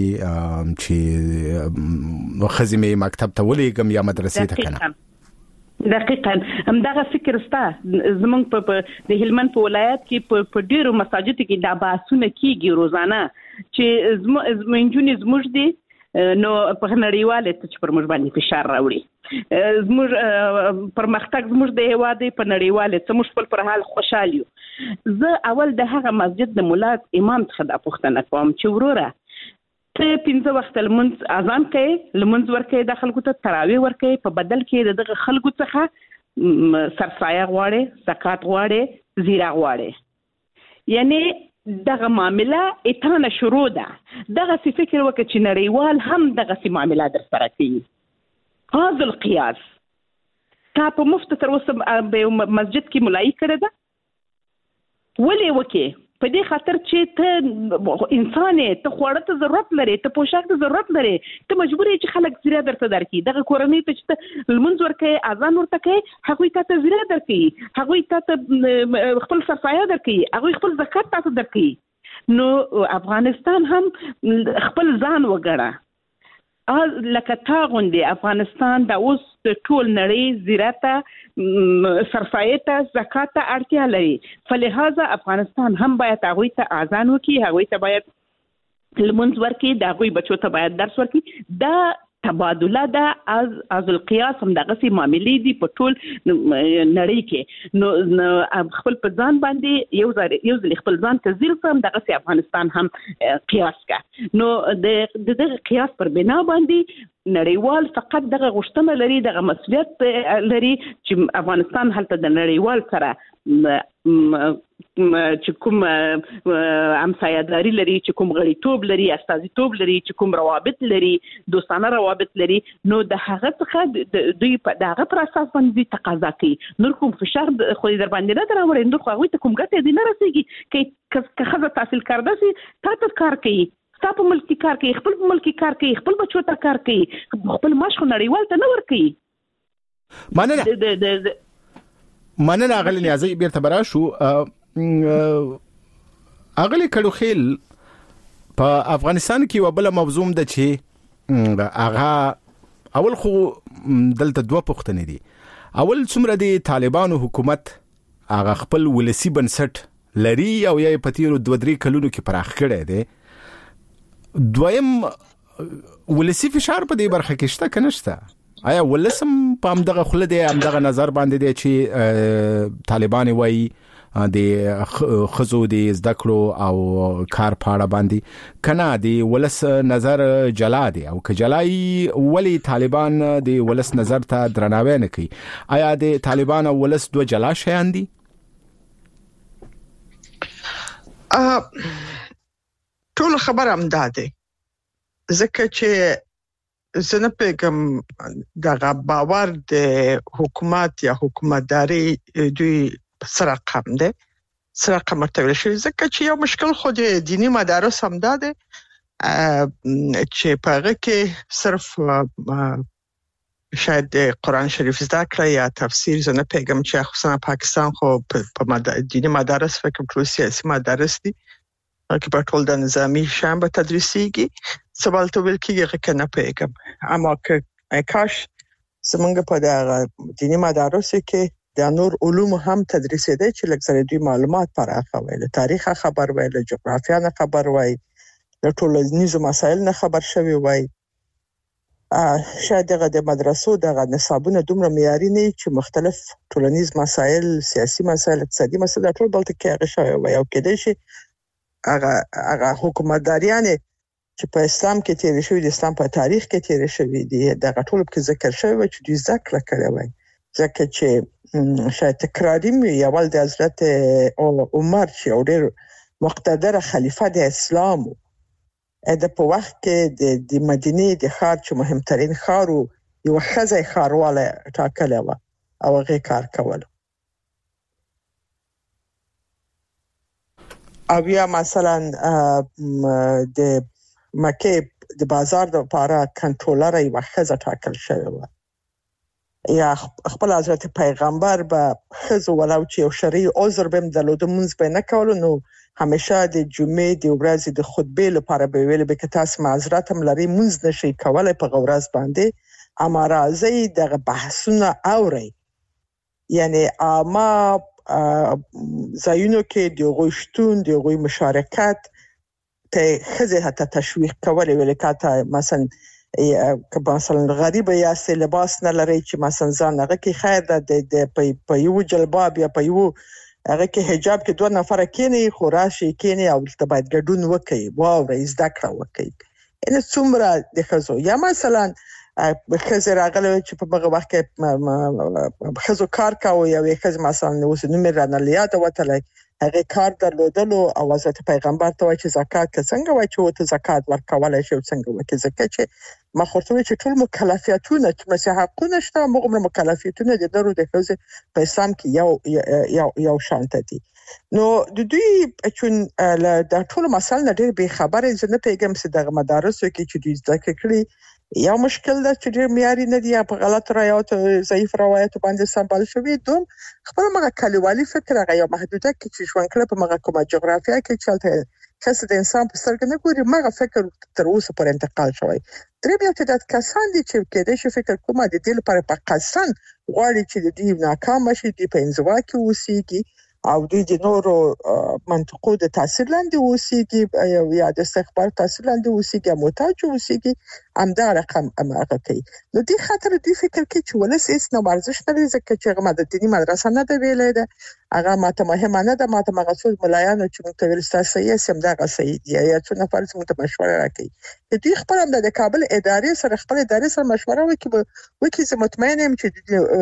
I: چې خزمه مکتب ته ولېګم یا مدرسې ته کنه
G: دقیقاً همدغه فکر ستا زمونږ په د هلمند په ولایت کې په ډیرو مساجد کې دا بحثونه کیږي روزانه چې زمونږ زموږ دي نو په نړیواله ته چې پر موږ باندې فشار راوړي زموږ پرمختګ زموږ د هیواد په نړیواله ته موږ خپل پر حال خوشاله یو زه اول د هغه مسجد د مولا امام څخه د پوښتنه کوم چې وروره ته پنځه وخت لمونځ اذان کوي لمونځ ورکوي د خلکو ته تراویح ورکوي په بدل کې دغه خلکو څخه سرسایه غواړي زکات غواړي زیرا غواړي یعنی دغه معاملې اتانه شروع ده دغه فکر وکړي چې نړیوال هم دغه سي معاملې در سره کوي هاذ القياس تا په مفت تر اوسه په مسجد کې ملایي کړی ده ولې وکي په دې خاطر چې ته انسان ته خوړه ته ضرورت لري ته پوشاک ته ضرورت لري ته مجبور یې چې خلک زیره درته درکړي دغه کورنۍ ته چې لمونځ ورکوي اذان ورته کوي هغوی ته ته زیره درکړي هغوی ته ته خپل سرسایه درکړي هغوی خپل زکات تاسو درکړي نو افغانستان هم خپل ځان وګړه لکه تا غوندې افغانستان د اوس د ټول نړۍ زیرته سرسایه ته زکات ته اړتیا لري فلهذا افغانستان هم باید هغوی ته اذان وکړي هغوی ته باید لمونځ ورکړي د هغوی بچو ته باید درس ورکړي دا تبادله ده از از القياس هم دغه سي معاملې دي په ټول نړۍ کې نو خپل په ځان باندې یو ځل یو ځل خپل ځان ته ځل سم دغه سي افغانستان هم قياس کا نو د دغه قياس پر بنا باندې نړیوال فقط دغه غوښتنه لري دغه مسؤلیت لري چې افغانستان هلته د نړیوال سره چې کوم همسایه‌داري لري چې کوم غړیتوب لري استازیتوب لري چې کوم روابط لري دوستانه روابط لري نو د هغه څخه دوی په دغه پر اساس باندې تقاضا کوي نور کوم فشار خو در باندې نه دراوړي نو خو هغه ته کوم ګټه دي نه رسیږي کې خزه تحصیل کارده سي تاسو کار کوي تاسو ملکی کار کوي خپل ملکی کار کوي خپل بچو ته کار کوي خپل ماش خو نړیوال ته نه ور کوي
I: مننه مننه اغلی نیازی بیرته برا شو اغلی کډو خیل په افغانستان کې وبله موضوع ده چې هغه اول خو دلته دوه پوښتنې دي اول څومره د طالبانو حکومت هغه خپل ولسی بنسټ لري او یې پتیرو دوه درې کلونو کې پراخ کړی دی دویم ولسی فشار په دې برخه کې شته کنه شته آیا ولسم په همدغه خله دی همدغه نظر باندې دی چې طالبان وایي د خزو د زده کړو او کار پاړه باندې کنا دی ولس نظر جلا دی او که جلای ولی طالبان د ولس نظر ته درناوی نه کوي آیا د طالبان او ولس دوه جلا شیان دي
J: ټول خبر هم داده ځکه چې زنه پیغام دغه باور د حکومت یا حکومتداري دوی سره کم ده سره کم مرتبه شي ځکه چې یو مشکل خو د دینی مدارس هم ده چې په هغه کې صرف شاید د قرآن شریف زده کړه یا تفسیر زنه پیغام چې خصوصا پاکستان خو په دینی مدارس فکر ټول سیاسي مدارس دي کې په ټول د نظامی شان به تدریسيږي سوال ته ویل کېږي کنه پیغام اما که کاش زمونږ په د دینی مدارسو کې د نور علوم هم تدریس دي چې لکه دوی معلومات پراخه وي له تاریخ خبر وي له جغرافیا نه خبر وي له ټولنیزو مسایل نه خبر شوي وي شاید دغه د مدرسو دغه نصابونه دومره معیاري نه چې مختلف ټولنیز مسایل سیاسي مسایل اقتصادي مسایل ټول بلته کې هغه شوی وي او کېدای شي هغه هغه حکومتداریان چې په اسلام کې تیر شوی د اسلام په تاریخ کې تیر شوی دی دغه ټول کې ذکر شوی چې دوی ذکر کړی وي ځکه چې شاید تکراری مې اول د حضرت عمر چې او ډېر مقتدر خلیفہ د اسلام د په وخت کې د مدینه د ښار چې مهمترین ښار یو خزه ښارواله ټاکلی و او هغه کار کول او یا مثلا د مکه د بازار د لپاره کنټرولر یو خزه ټاکل شوی و یا خپل حضرت پیغمبر به خزو ولو چې یو شرعي عذر بهم درلود مونږ به نه کول نو همیشه د جمعې د ورځې د خطبه لپاره به ویل به که تاسو معذرت هم لري مونږ نشي کولای په غورز باندې اما راځي دغه بحثونه اوري یعنی اما زایونو کې د غوښتون د غوي مشارکت ته خزه حتی تشویق کول ویل کاته مثلا که مثلا غریب یا سه لباس نه لري چې مثلا ځان هغه کې خیر ده د په یو جلباب یا په یو هغه کې حجاب کې دوه نفر کېنی خوراشي کېنی او ته باید ګډون وکړي واو رئیس دکړه وکړي ان څومره د خزو یا مثلا خزر راغله چې په هغه وخت کې خزو کار کاوه یا خز مثلا اوس نومره نه لیاد وته هغه کار درلودلو او حضرت پیغمبر ته وایي چې زکات څنګه وایي چې ته زکات ورکولای شې څنګه وکړي زکات چې ما خورته چې ټول مکلفیتونه چې مسیح حقونه شته موږ مکلفیتونه د درو د خزه په اسلام کې یو یو یو شانت دي نو د دوی چون د ټول مسایل نه ډېر به خبره نه پیګم سي د مدارسو کې چې دوی ځکه کړی یو مشکل ده چې ډېر معیاري نه دی په غلط روایت ضعیف روایت باندې سمبال شوی دوم خپل مګه کلیوالي فکر هغه یو محدوده کې چې ژوند کړ په مګه کومه جغرافیا کې چلته خاص د انسان په سترګې نه ګوري مګه فکر تر اوسه پر انتقال شوی درې بیا چې د کسان دي چې کېدې شي فکر کومه د دې لپاره په قصن غواړي چې د دې ناکام شي د په انزوا کې اوسېږي او د دې نورو منطقو د تاثیر لاندې اوسېږي یا د استخبار تاثیر لاندې اوسېږي محتاج اوسېږي همدا رقم هغه کوي نو دې خاطر دې فکر کې چې ولس هیڅ نو ورزش نه لري ځکه چې هغه د دیني مدرسه نه دی ویلې ده هغه ماته مهمه نه ده ماته مقصود ملایانو چې موږ ته ویل تاسو یې سم دا غسي دی یا څو نفر چې موږ ته مشوره راکړي دې خپل هم د کابل ادارې سره خپل ادارې سره مشوره وکړي وکړي چې مطمئن یم چې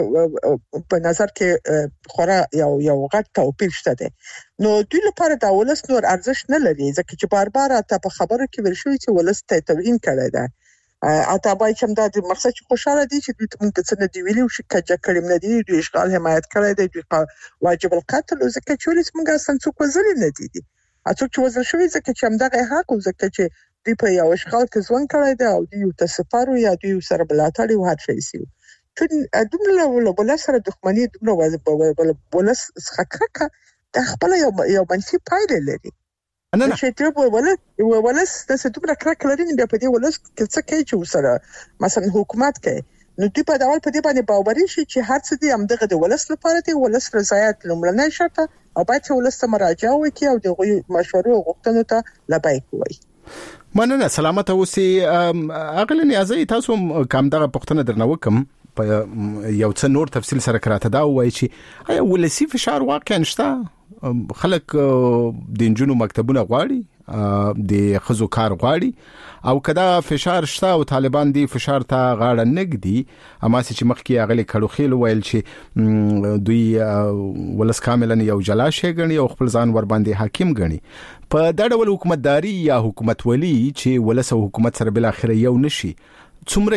J: په نظر کې خورا یو یو غټ توپیر شته ده نو دوی لپاره دا ولس نور ارزش نه لري ځکه چې بار بار ته په خبرو کې ورشوي چې ولس ته توهین کړی ده اته باید چې دا د مقصد چې خوشاله دي چې دوی موږ څه نه دی ویلي او چې کجا کړم نه دي دوی اشغال حمایت کړی دی دوی واجب القتل او ځکه چې ولې موږ اصلا څوک وزل نه دي دي اته چې وزل شوی ځکه چې همدغه حق او ځکه چې دوی په یو اشغال کې ځوان کړی دی او دوی ته سفارو یا دوی سره بلاتړي او هر شي سي چې دومره له بل سره دښمنی دومره ولس څخه د خپل یو یو منفي پایله لري
I: نه نه
J: چې ته ولس ولس د ستومره کراک لري نه په دې ولس څه کوي چې وسره مثلا حکومت کوي نو دوی په ډول په دې باندې باوري شي چې هر څه دې همدغه د ولس لپاره دی ولس رضایت لومړنی شرط او باید چې ولس ته مراجعه وکړي او د مشورو غوښتنو ته لبیک وایي
I: مننه سلامت اوسئ اغلی نیازي تاسو کوم دغه پښتنه درنوکم په یو څه نور تفصیل سره کراته دا وایي چې آیا ولسی فشار واقعا شته خلک د انجونو مکتبونه غواړي د خزو کار غواړي او کدا فشار شته او طالبان دی فشار ته غاړه نګدي اما چې مخکې اغلی کړو خېل ویل چې دوی ولس کاملا یو جلا شي غني او خپل ځان ور باندې حاکم غني په دا ډول حکومتداري یا حکومت ولی چې ولس او حکومت سره بل اخر یو نشي څومره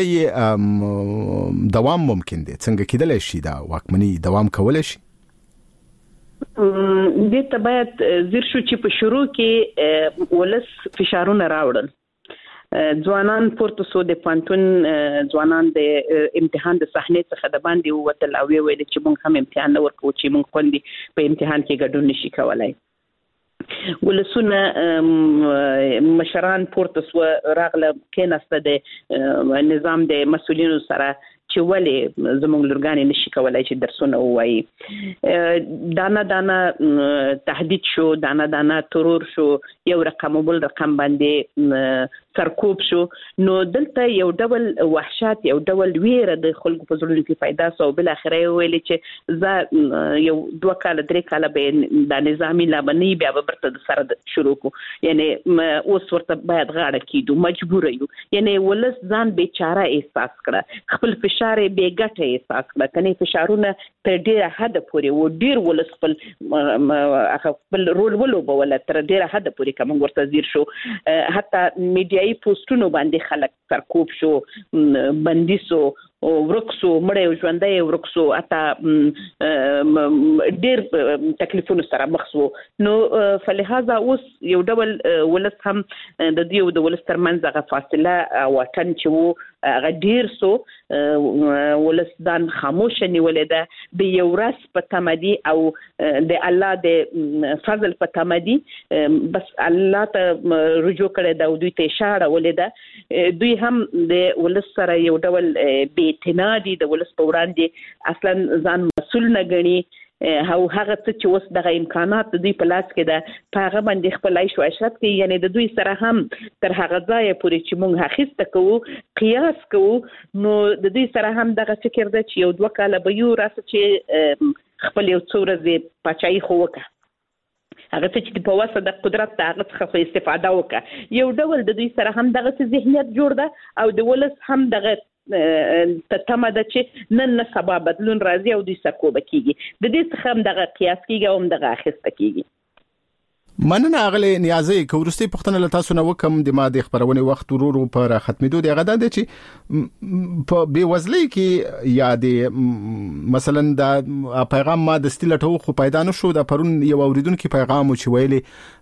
I: دوام ممکن دي څنګه کېدل شي دا واکمنی دوام کول شي
G: دې ته باید زیر شو چې په شروع کې ولس فشارونه راوړل ځوانان پورته سو د پانتون ځوانان د امتحان د صحنې څخه د باندې ووتل او ویل چې موږ هم امتحان نه ورکو چې موږ خوندې په امتحان کې ګډون نشي کولای ولسونه مشران پورته سو راغله کېناسته د نظام د مسؤلینو سره چې ولې زموږ لورګانې نشي کولای چې درسونه وایي دانا دانا تهدید شو دانا دانا ترور شو یو رقم بل رقم باندې سرکوب شو نو دلته یو ډول وحشت یو ډول ویره د خلکو په زړونو کې پیدا سو بل اخره ویل چې ز یو دوه کال درې کال به د نظامی لابنی بیا به برته سره شروع کو یعنی اوس ورته باید غاړه کیدو مجبور یو یعنی ولس ځان بیچاره احساس کړه خپل فشار فشار به ګټه احساس کړ کني فشارونه تر ډیره حد پورې و ډیر ولس خپل خپل رول ولوبول تر ډیره حد پورې کوم ورته زیر شو حتی میډیایي پوسټونو باندې خلک سرکوب شو بندیسو ورکسو مړې ژوندۍ ورکسو اته ډیر تکلیفونو سره مخ شو نو فلهذا اوس یو ډول ولس هم د دې د ولس ترمنځ هغه فاصله وطن چې وو هغه ډیر سو ولس ځان خاموش نیولې ده د یو راس په تمدي او د الله د فضل په تمدي بس الله ته رجوع کړي دا دوی ته اشاره ولې ده دوی هم د ولس سره یو ډول بې اعتمادي د ولس په وړاندې اصلا ځان مسؤل نه ګڼي هو هغه څه چې اوس دغه امکانات د دوی په لاس کې ده په هغه باندې خپل عیش او عشرت کې یعنی د دوی سره هم تر هغه ځای پورې چې موږ اخیسته کوو قیاس کوو نو د دوی سره هم دغه فکر ده چې یو دوه کاله به یو راسه چې خپل یو څو ورځې پاچاهي خو وکړه هغه چې په واسطه د قدرت د هغه څخه استفاده وکړه یو ډول د دوی سره هم دغه ذهنیت جوړ ده او د ولس هم دغه ته تمه ده چې نن نه سبا بدلون راځي او دوی سکوبه کیږي د دې څخه هم دغه قیاس کیږي او هم دغه اخیسته کیږي
I: مننه اغلی نیازي کورستي پښتنه له تاسو نه وکم د ماده خبرونه وخت ورو پر ختمېدو دی غدا د چې په بي وزلي کې یا د مثلا د پیغام ما د ستلټو خو پیدا نشو د پرون یو اوریدونکو پیغام چې ویلي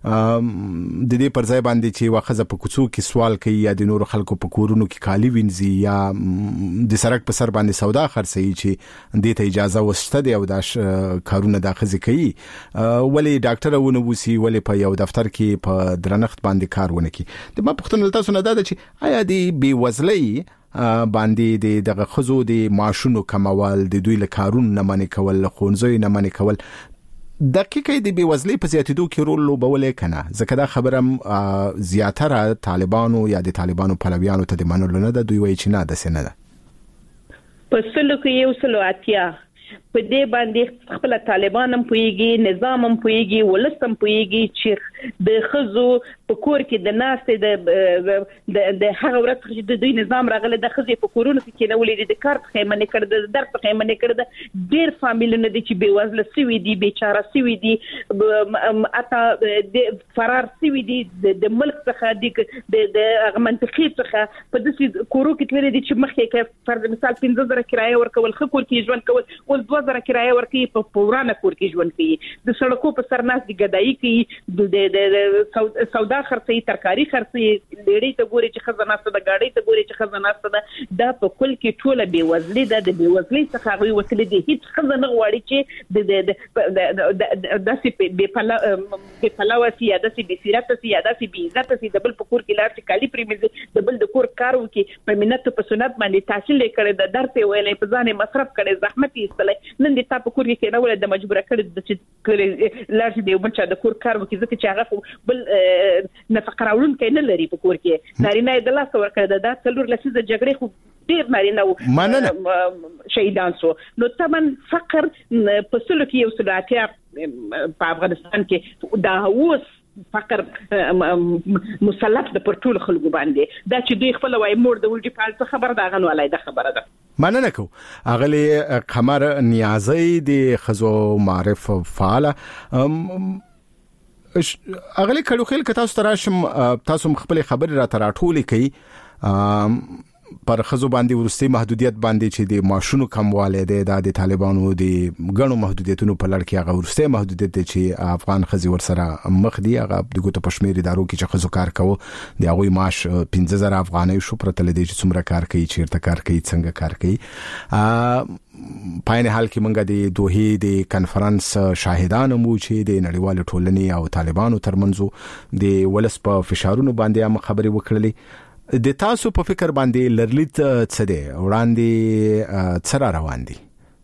I: د دې پر ځای باندې چې واخزه په کوڅو کې سوال کوي یا د نور خلکو په کورونو کې کالی وینځي یا د سرک په سر باندې سودا خرڅي چې د ته اجازه وسته دی او د کارونه د خزي کوي ولی ډاکټر ونه وسی ولی په یو دفتر کې په درنښت باندې کار ونه کی د ما پښتون تاسو نه دا چې آیا دی بي وزلي باندې د دغه خزو د معاشونو کمول د دوی له کارون نه منې کول له خونځوي نه منې کول دقیقه د بي وزلي په زیاتېدو کې رول لوبولې کنه ځکه دا خبره زیاتره طالبانو یا د طالبانو پلویانو ته د منلو نه ده دوی وایي چې نه د سینه ده
G: په سلو کې یو سلو اتیا په دې باندې خپل طالبان هم پويږي نظام هم پويږي ولست هم پويږي چې د خزو په کور کې د ناستې د د هغه ورځ چې د دوی نظام راغله د خزې په کورونو کې کېنولې د کار په خیمه کړ د درس په خیمه کړ ډېر فامیلونه دي چې بې وزله سوي دي بیچاره سوي دي اته د فرار سوي دي د ملک څخه د د منطقي څخه په دې کورو کې تللي دي چې مخکې کې فرض مثال پنځه زره کرایه ورکول خو کور کې ژوند کول ول دوه زره کرایه ورکي په پورانه کور کې ژوند کوي د سړکو په سر ناس دي ګدایي کوي د سودا خرڅي ترکاری خرڅي لړۍ ته ګوري چې خزانه ست د گاډي ته ګوري چې خزانه ست دا په کل کې ټوله بي وزلي ده د بي وزلي څخه غوي وتل دي هیڅ خزانه غواړي چې د داسې بي پلا بي پلاوسی یا داسې بي سیرته یا داسې بي عزت سي د بل په کور کې لار چې کالي پریمز د بل د کور کار وکي په مننت په سنت باندې تحصیل کړي د درته ویلې په ځانې مصرف کړي زحمت یې استلې نن د تا په کور کې نه ول د مجبور کړي د چې لار دې یو بچا د کور کار وکي ځکه چې هغه بل نفقه راولون کې نه لري په کور کې نارینه د لاس ورکړه د څلور لسیزه جګړې خو ډیر نارینه شهیدان سو نو طبعا فقر په سلو کې یو سلاتیا په افغانستان کې دا اوس فقر مسلط د پرټول خلکو باندې دا چې دوی خپل وای مور د ولډي پال څخه خبر دا غن ولای د خبره ده
I: مننه کو اغلی قمر نیازي د خزو معرف فعال اغلی کلو خل ک تاسو تراشم تاسو خپل خبر را تراټولې کوي پر خزو باندې ورستي محدودیت باندې چې د ماشونو کمواله ده د طالبانو د غنو محدودیتونو په لړ کې هغه ورستي محدودیت چې افغان خزي ور سره مخ دي هغه د ګوتو پښمیر ادارو کې چې خزو کار کوي د هغه معاش پنځه زره افغانۍ شو پرته لدی چې څومره کار کوي چیرته کار کوي څنګه کار کوي پاین حال کې منګه د دوه د کانفرنس شاهدان مو چې د نړیوال ټولنې او طالبانو ترمنځ د ولس په فشارونو باندې هم خبري وکړلې د تاسو په فکر باندې لرلیت څه دی وړاندې څه روان دي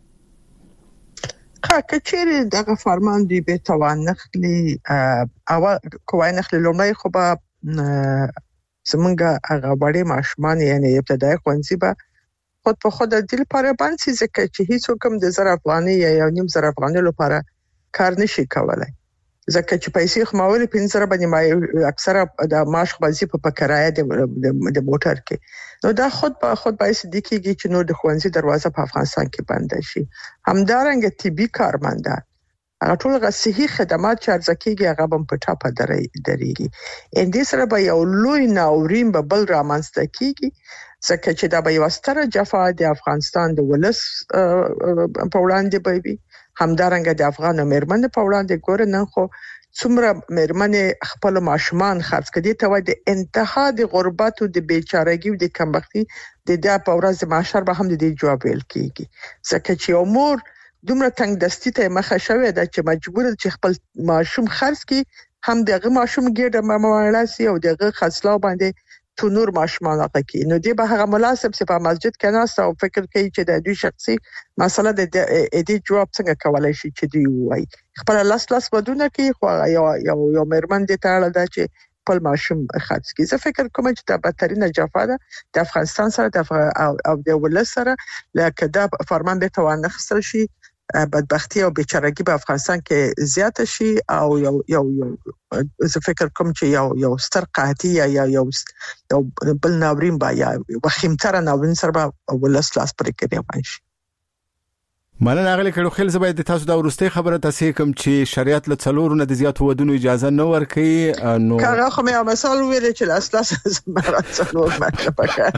J: کچېری دغه فرمان دی به توان نخلی او کوای نخلی لومړی خو به زمونږه هغه وړي ماشومان یعنی ابتدایي ښوونځي به خود په خود د دې لپاره باندې ځکه چې هیڅ کوم د زر افغاني یا یو نیم زر افغاني لپاره کار نشي کولای ځکه چې پیسې خماولې پنځه باندې ما اکثره د ماش خبرځي په کرایه د موټر کې نو دا خود په خود باعث دي کېږي چې نو د خوانزي دروازه په افغانستان کې بند شي. همدارنګه طبي کارمندان هغه ټول غصهي خدمات چې ارزکیږي هغه هم په ټاپه درېږي. ان دې سره به یو لوی ناورین به بل رامنځته کیږي ځکه چې دا به یو ستره جفا د افغانستان د ولس په وړاندې به وي. همدارنګه د افغان مېرمنې په وړاندې ګور نن خو څومره مېرمنې خپل ماشومان خرڅ کړي ته د انتها د غربت او د بیچارهګي او د کمبختي د د په ورځ معاشر به هم د دې جواب ویل کیږي ځکه چې امور دومره تنگ دستی ته مخه شوې ده چې مجبور چې خپل ماشوم خرڅ کړي هم دغه ماشوم ګډه ماموالاسي او دغه خاصلاو باندې تو نور ماشومان راکې نو دی به هغه مناسب چې په مسجد کې ناست او فکر کوي چې د دوی شخصي مسله د دې جواب څنګه کولای شي چې دی وایي خپل لاس لاس ودونه کې خو یو یو یو مېرمن دي ته اړه ده چې خپل ماشوم خرڅ کړي. زه فکر کوم چې دا بدترینه جفا ده د افغانستان سره د او د ولس سره لکه دا فرمان به توان نخسر شي بدبختی او بیچارهګي په افغانستان کې زیات شي او یو یو یو زه فکر کوم چې یو یو ستر قحطي یا یو یو بل ناورین با یا وخیمتره ناورین سره ولس لاس پرې کوي شي.
I: مننه غلي کړو خل زبې د تاسو دا ورسته خبره تاسو کوم چې شریعت له څلورو نه د زیاتو ودونو اجازه نه ورکړي نو
J: کاغه خو مې مثال ویل چې لاس زمره څلور ماته پکا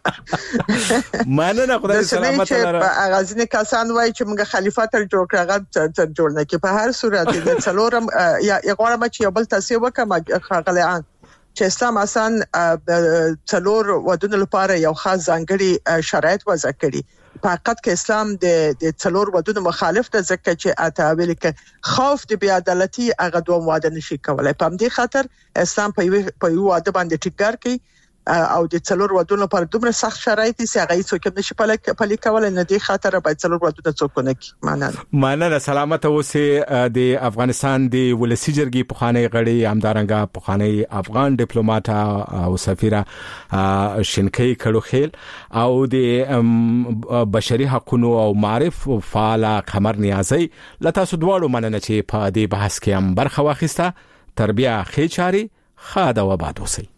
I: مننه خدای سلامت لره
J: اغازینه کسان وای چې موږ خلیفات تر جوړ کړه تر جوړ نه کې په هر صورت د څلورم یا یغوړم چې یو بل تاسو وکم خغلیان چې اسلام آسان څلور ودونو لپاره یو خاص ځانګړي شرایط وضع کړي. په حقیقت کې اسلام د د څلور ودونو مخالف ده ځکه چې اتاویل کې خوف د بی عدالتي هغه دوه واده نشي کولای. په دې خاطر اسلام په یو په یو واده باندې ټینګار کوي او د څلور ودونو پر دومره سخت شرایط چې هغه څوک نشي پلي کولای نه دی خاطر به څلور ودونه څوک نه کی. مننه
I: مننه سلامت اوسه د افغانستان د ولسی جرګې پخوانی غړي همدارنګه پخوانی افغان ډیپلوماټ او سفیره شینکۍ کړوخیل او د بشري حقوقو او معرف فعال قمر نیازی لته سودوالو مننه چې په دې بحث کې هم برخه واخیسته. تربیه خېچاري خاده و باد اوسئ.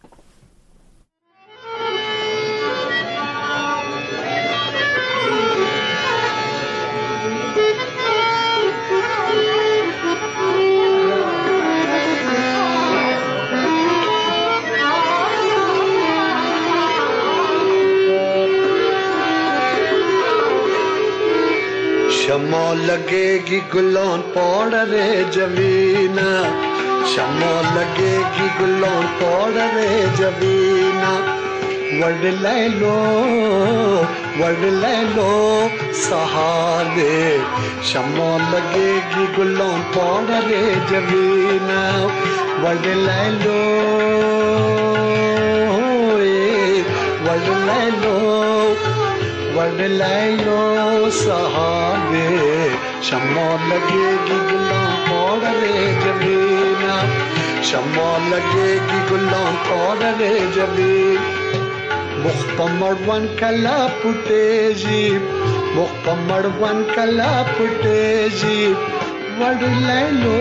H: शमा लगेगी गुलान पौड़ रे जमीना शमा लगेगी गुलान पौड़ रे जमीना वर्ड ले लो वर्ड ले लो सहारे शमा लगेगी गुलान पौड़ रे जमीना वर्ड ले लो वर्ड ले लो वर्ड ले लो सहारे शम्मा लगेगी गुलाम पौड़ रे जमीना शम्मा लगेगी गुलाम पौड़ रे जमीन मुख्तमर वन कला पुटेजी मुख्तमर वन कला पुटेजी वर्ड ले लो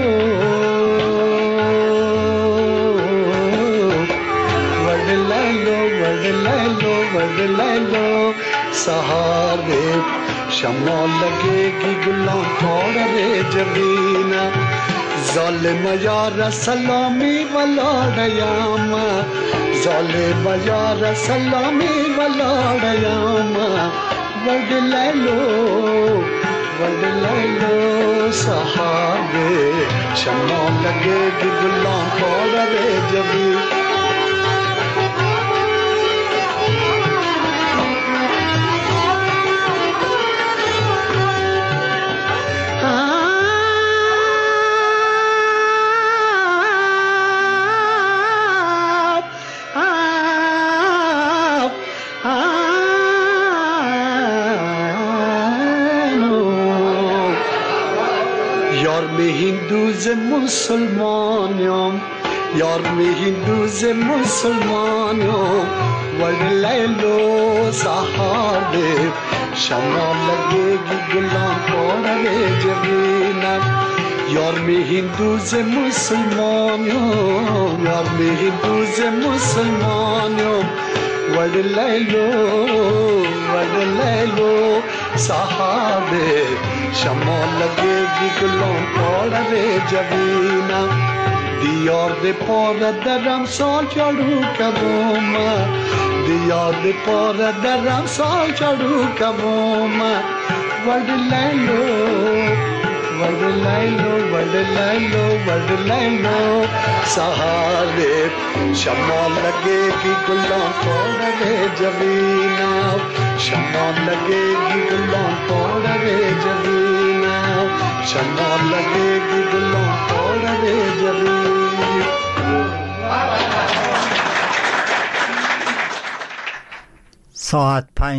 H: वर्ड ले लो वर्ड ले लो वर्ड ले लो सहारे शम्मा लगेगी गुलाम पौड़ रे जमीना ज़ालिम यार सलामी वलाड़यामा ज़ालिम यार सलामी वलाड़यामा वर्ड ले लो वर्ड ले लो सहारे शम्मा लगेगी गुलाम पौड़ रे जमीना हिंदूज़ मुसलमानों यार में हिंदूज़ मुसलमानों वर्ड ले लो सहारे शम्मा लगेगी गुलाम पौड़ रे जमीना यार में हिंदू से मुसलमान यार में हिंदू से मुसलमान वड ले लो वड ले लो साहबे शमा लगेगी गुलों पौड़ रे जबीना दियार दे पौड़ दरम साल चढ़ू कबोमा दियार दे पौड़ दरम साल चढ़ू कबोमा वड ले लो वड ले लो वड ले लो वड ले लो सहारे शमा लगेगी गुलों पौड़ रे जबीना शमा लगेगी गुलों पौड़ रे जबीना शमा लगेगी गुलों पौड़ रे जबीना
K: सात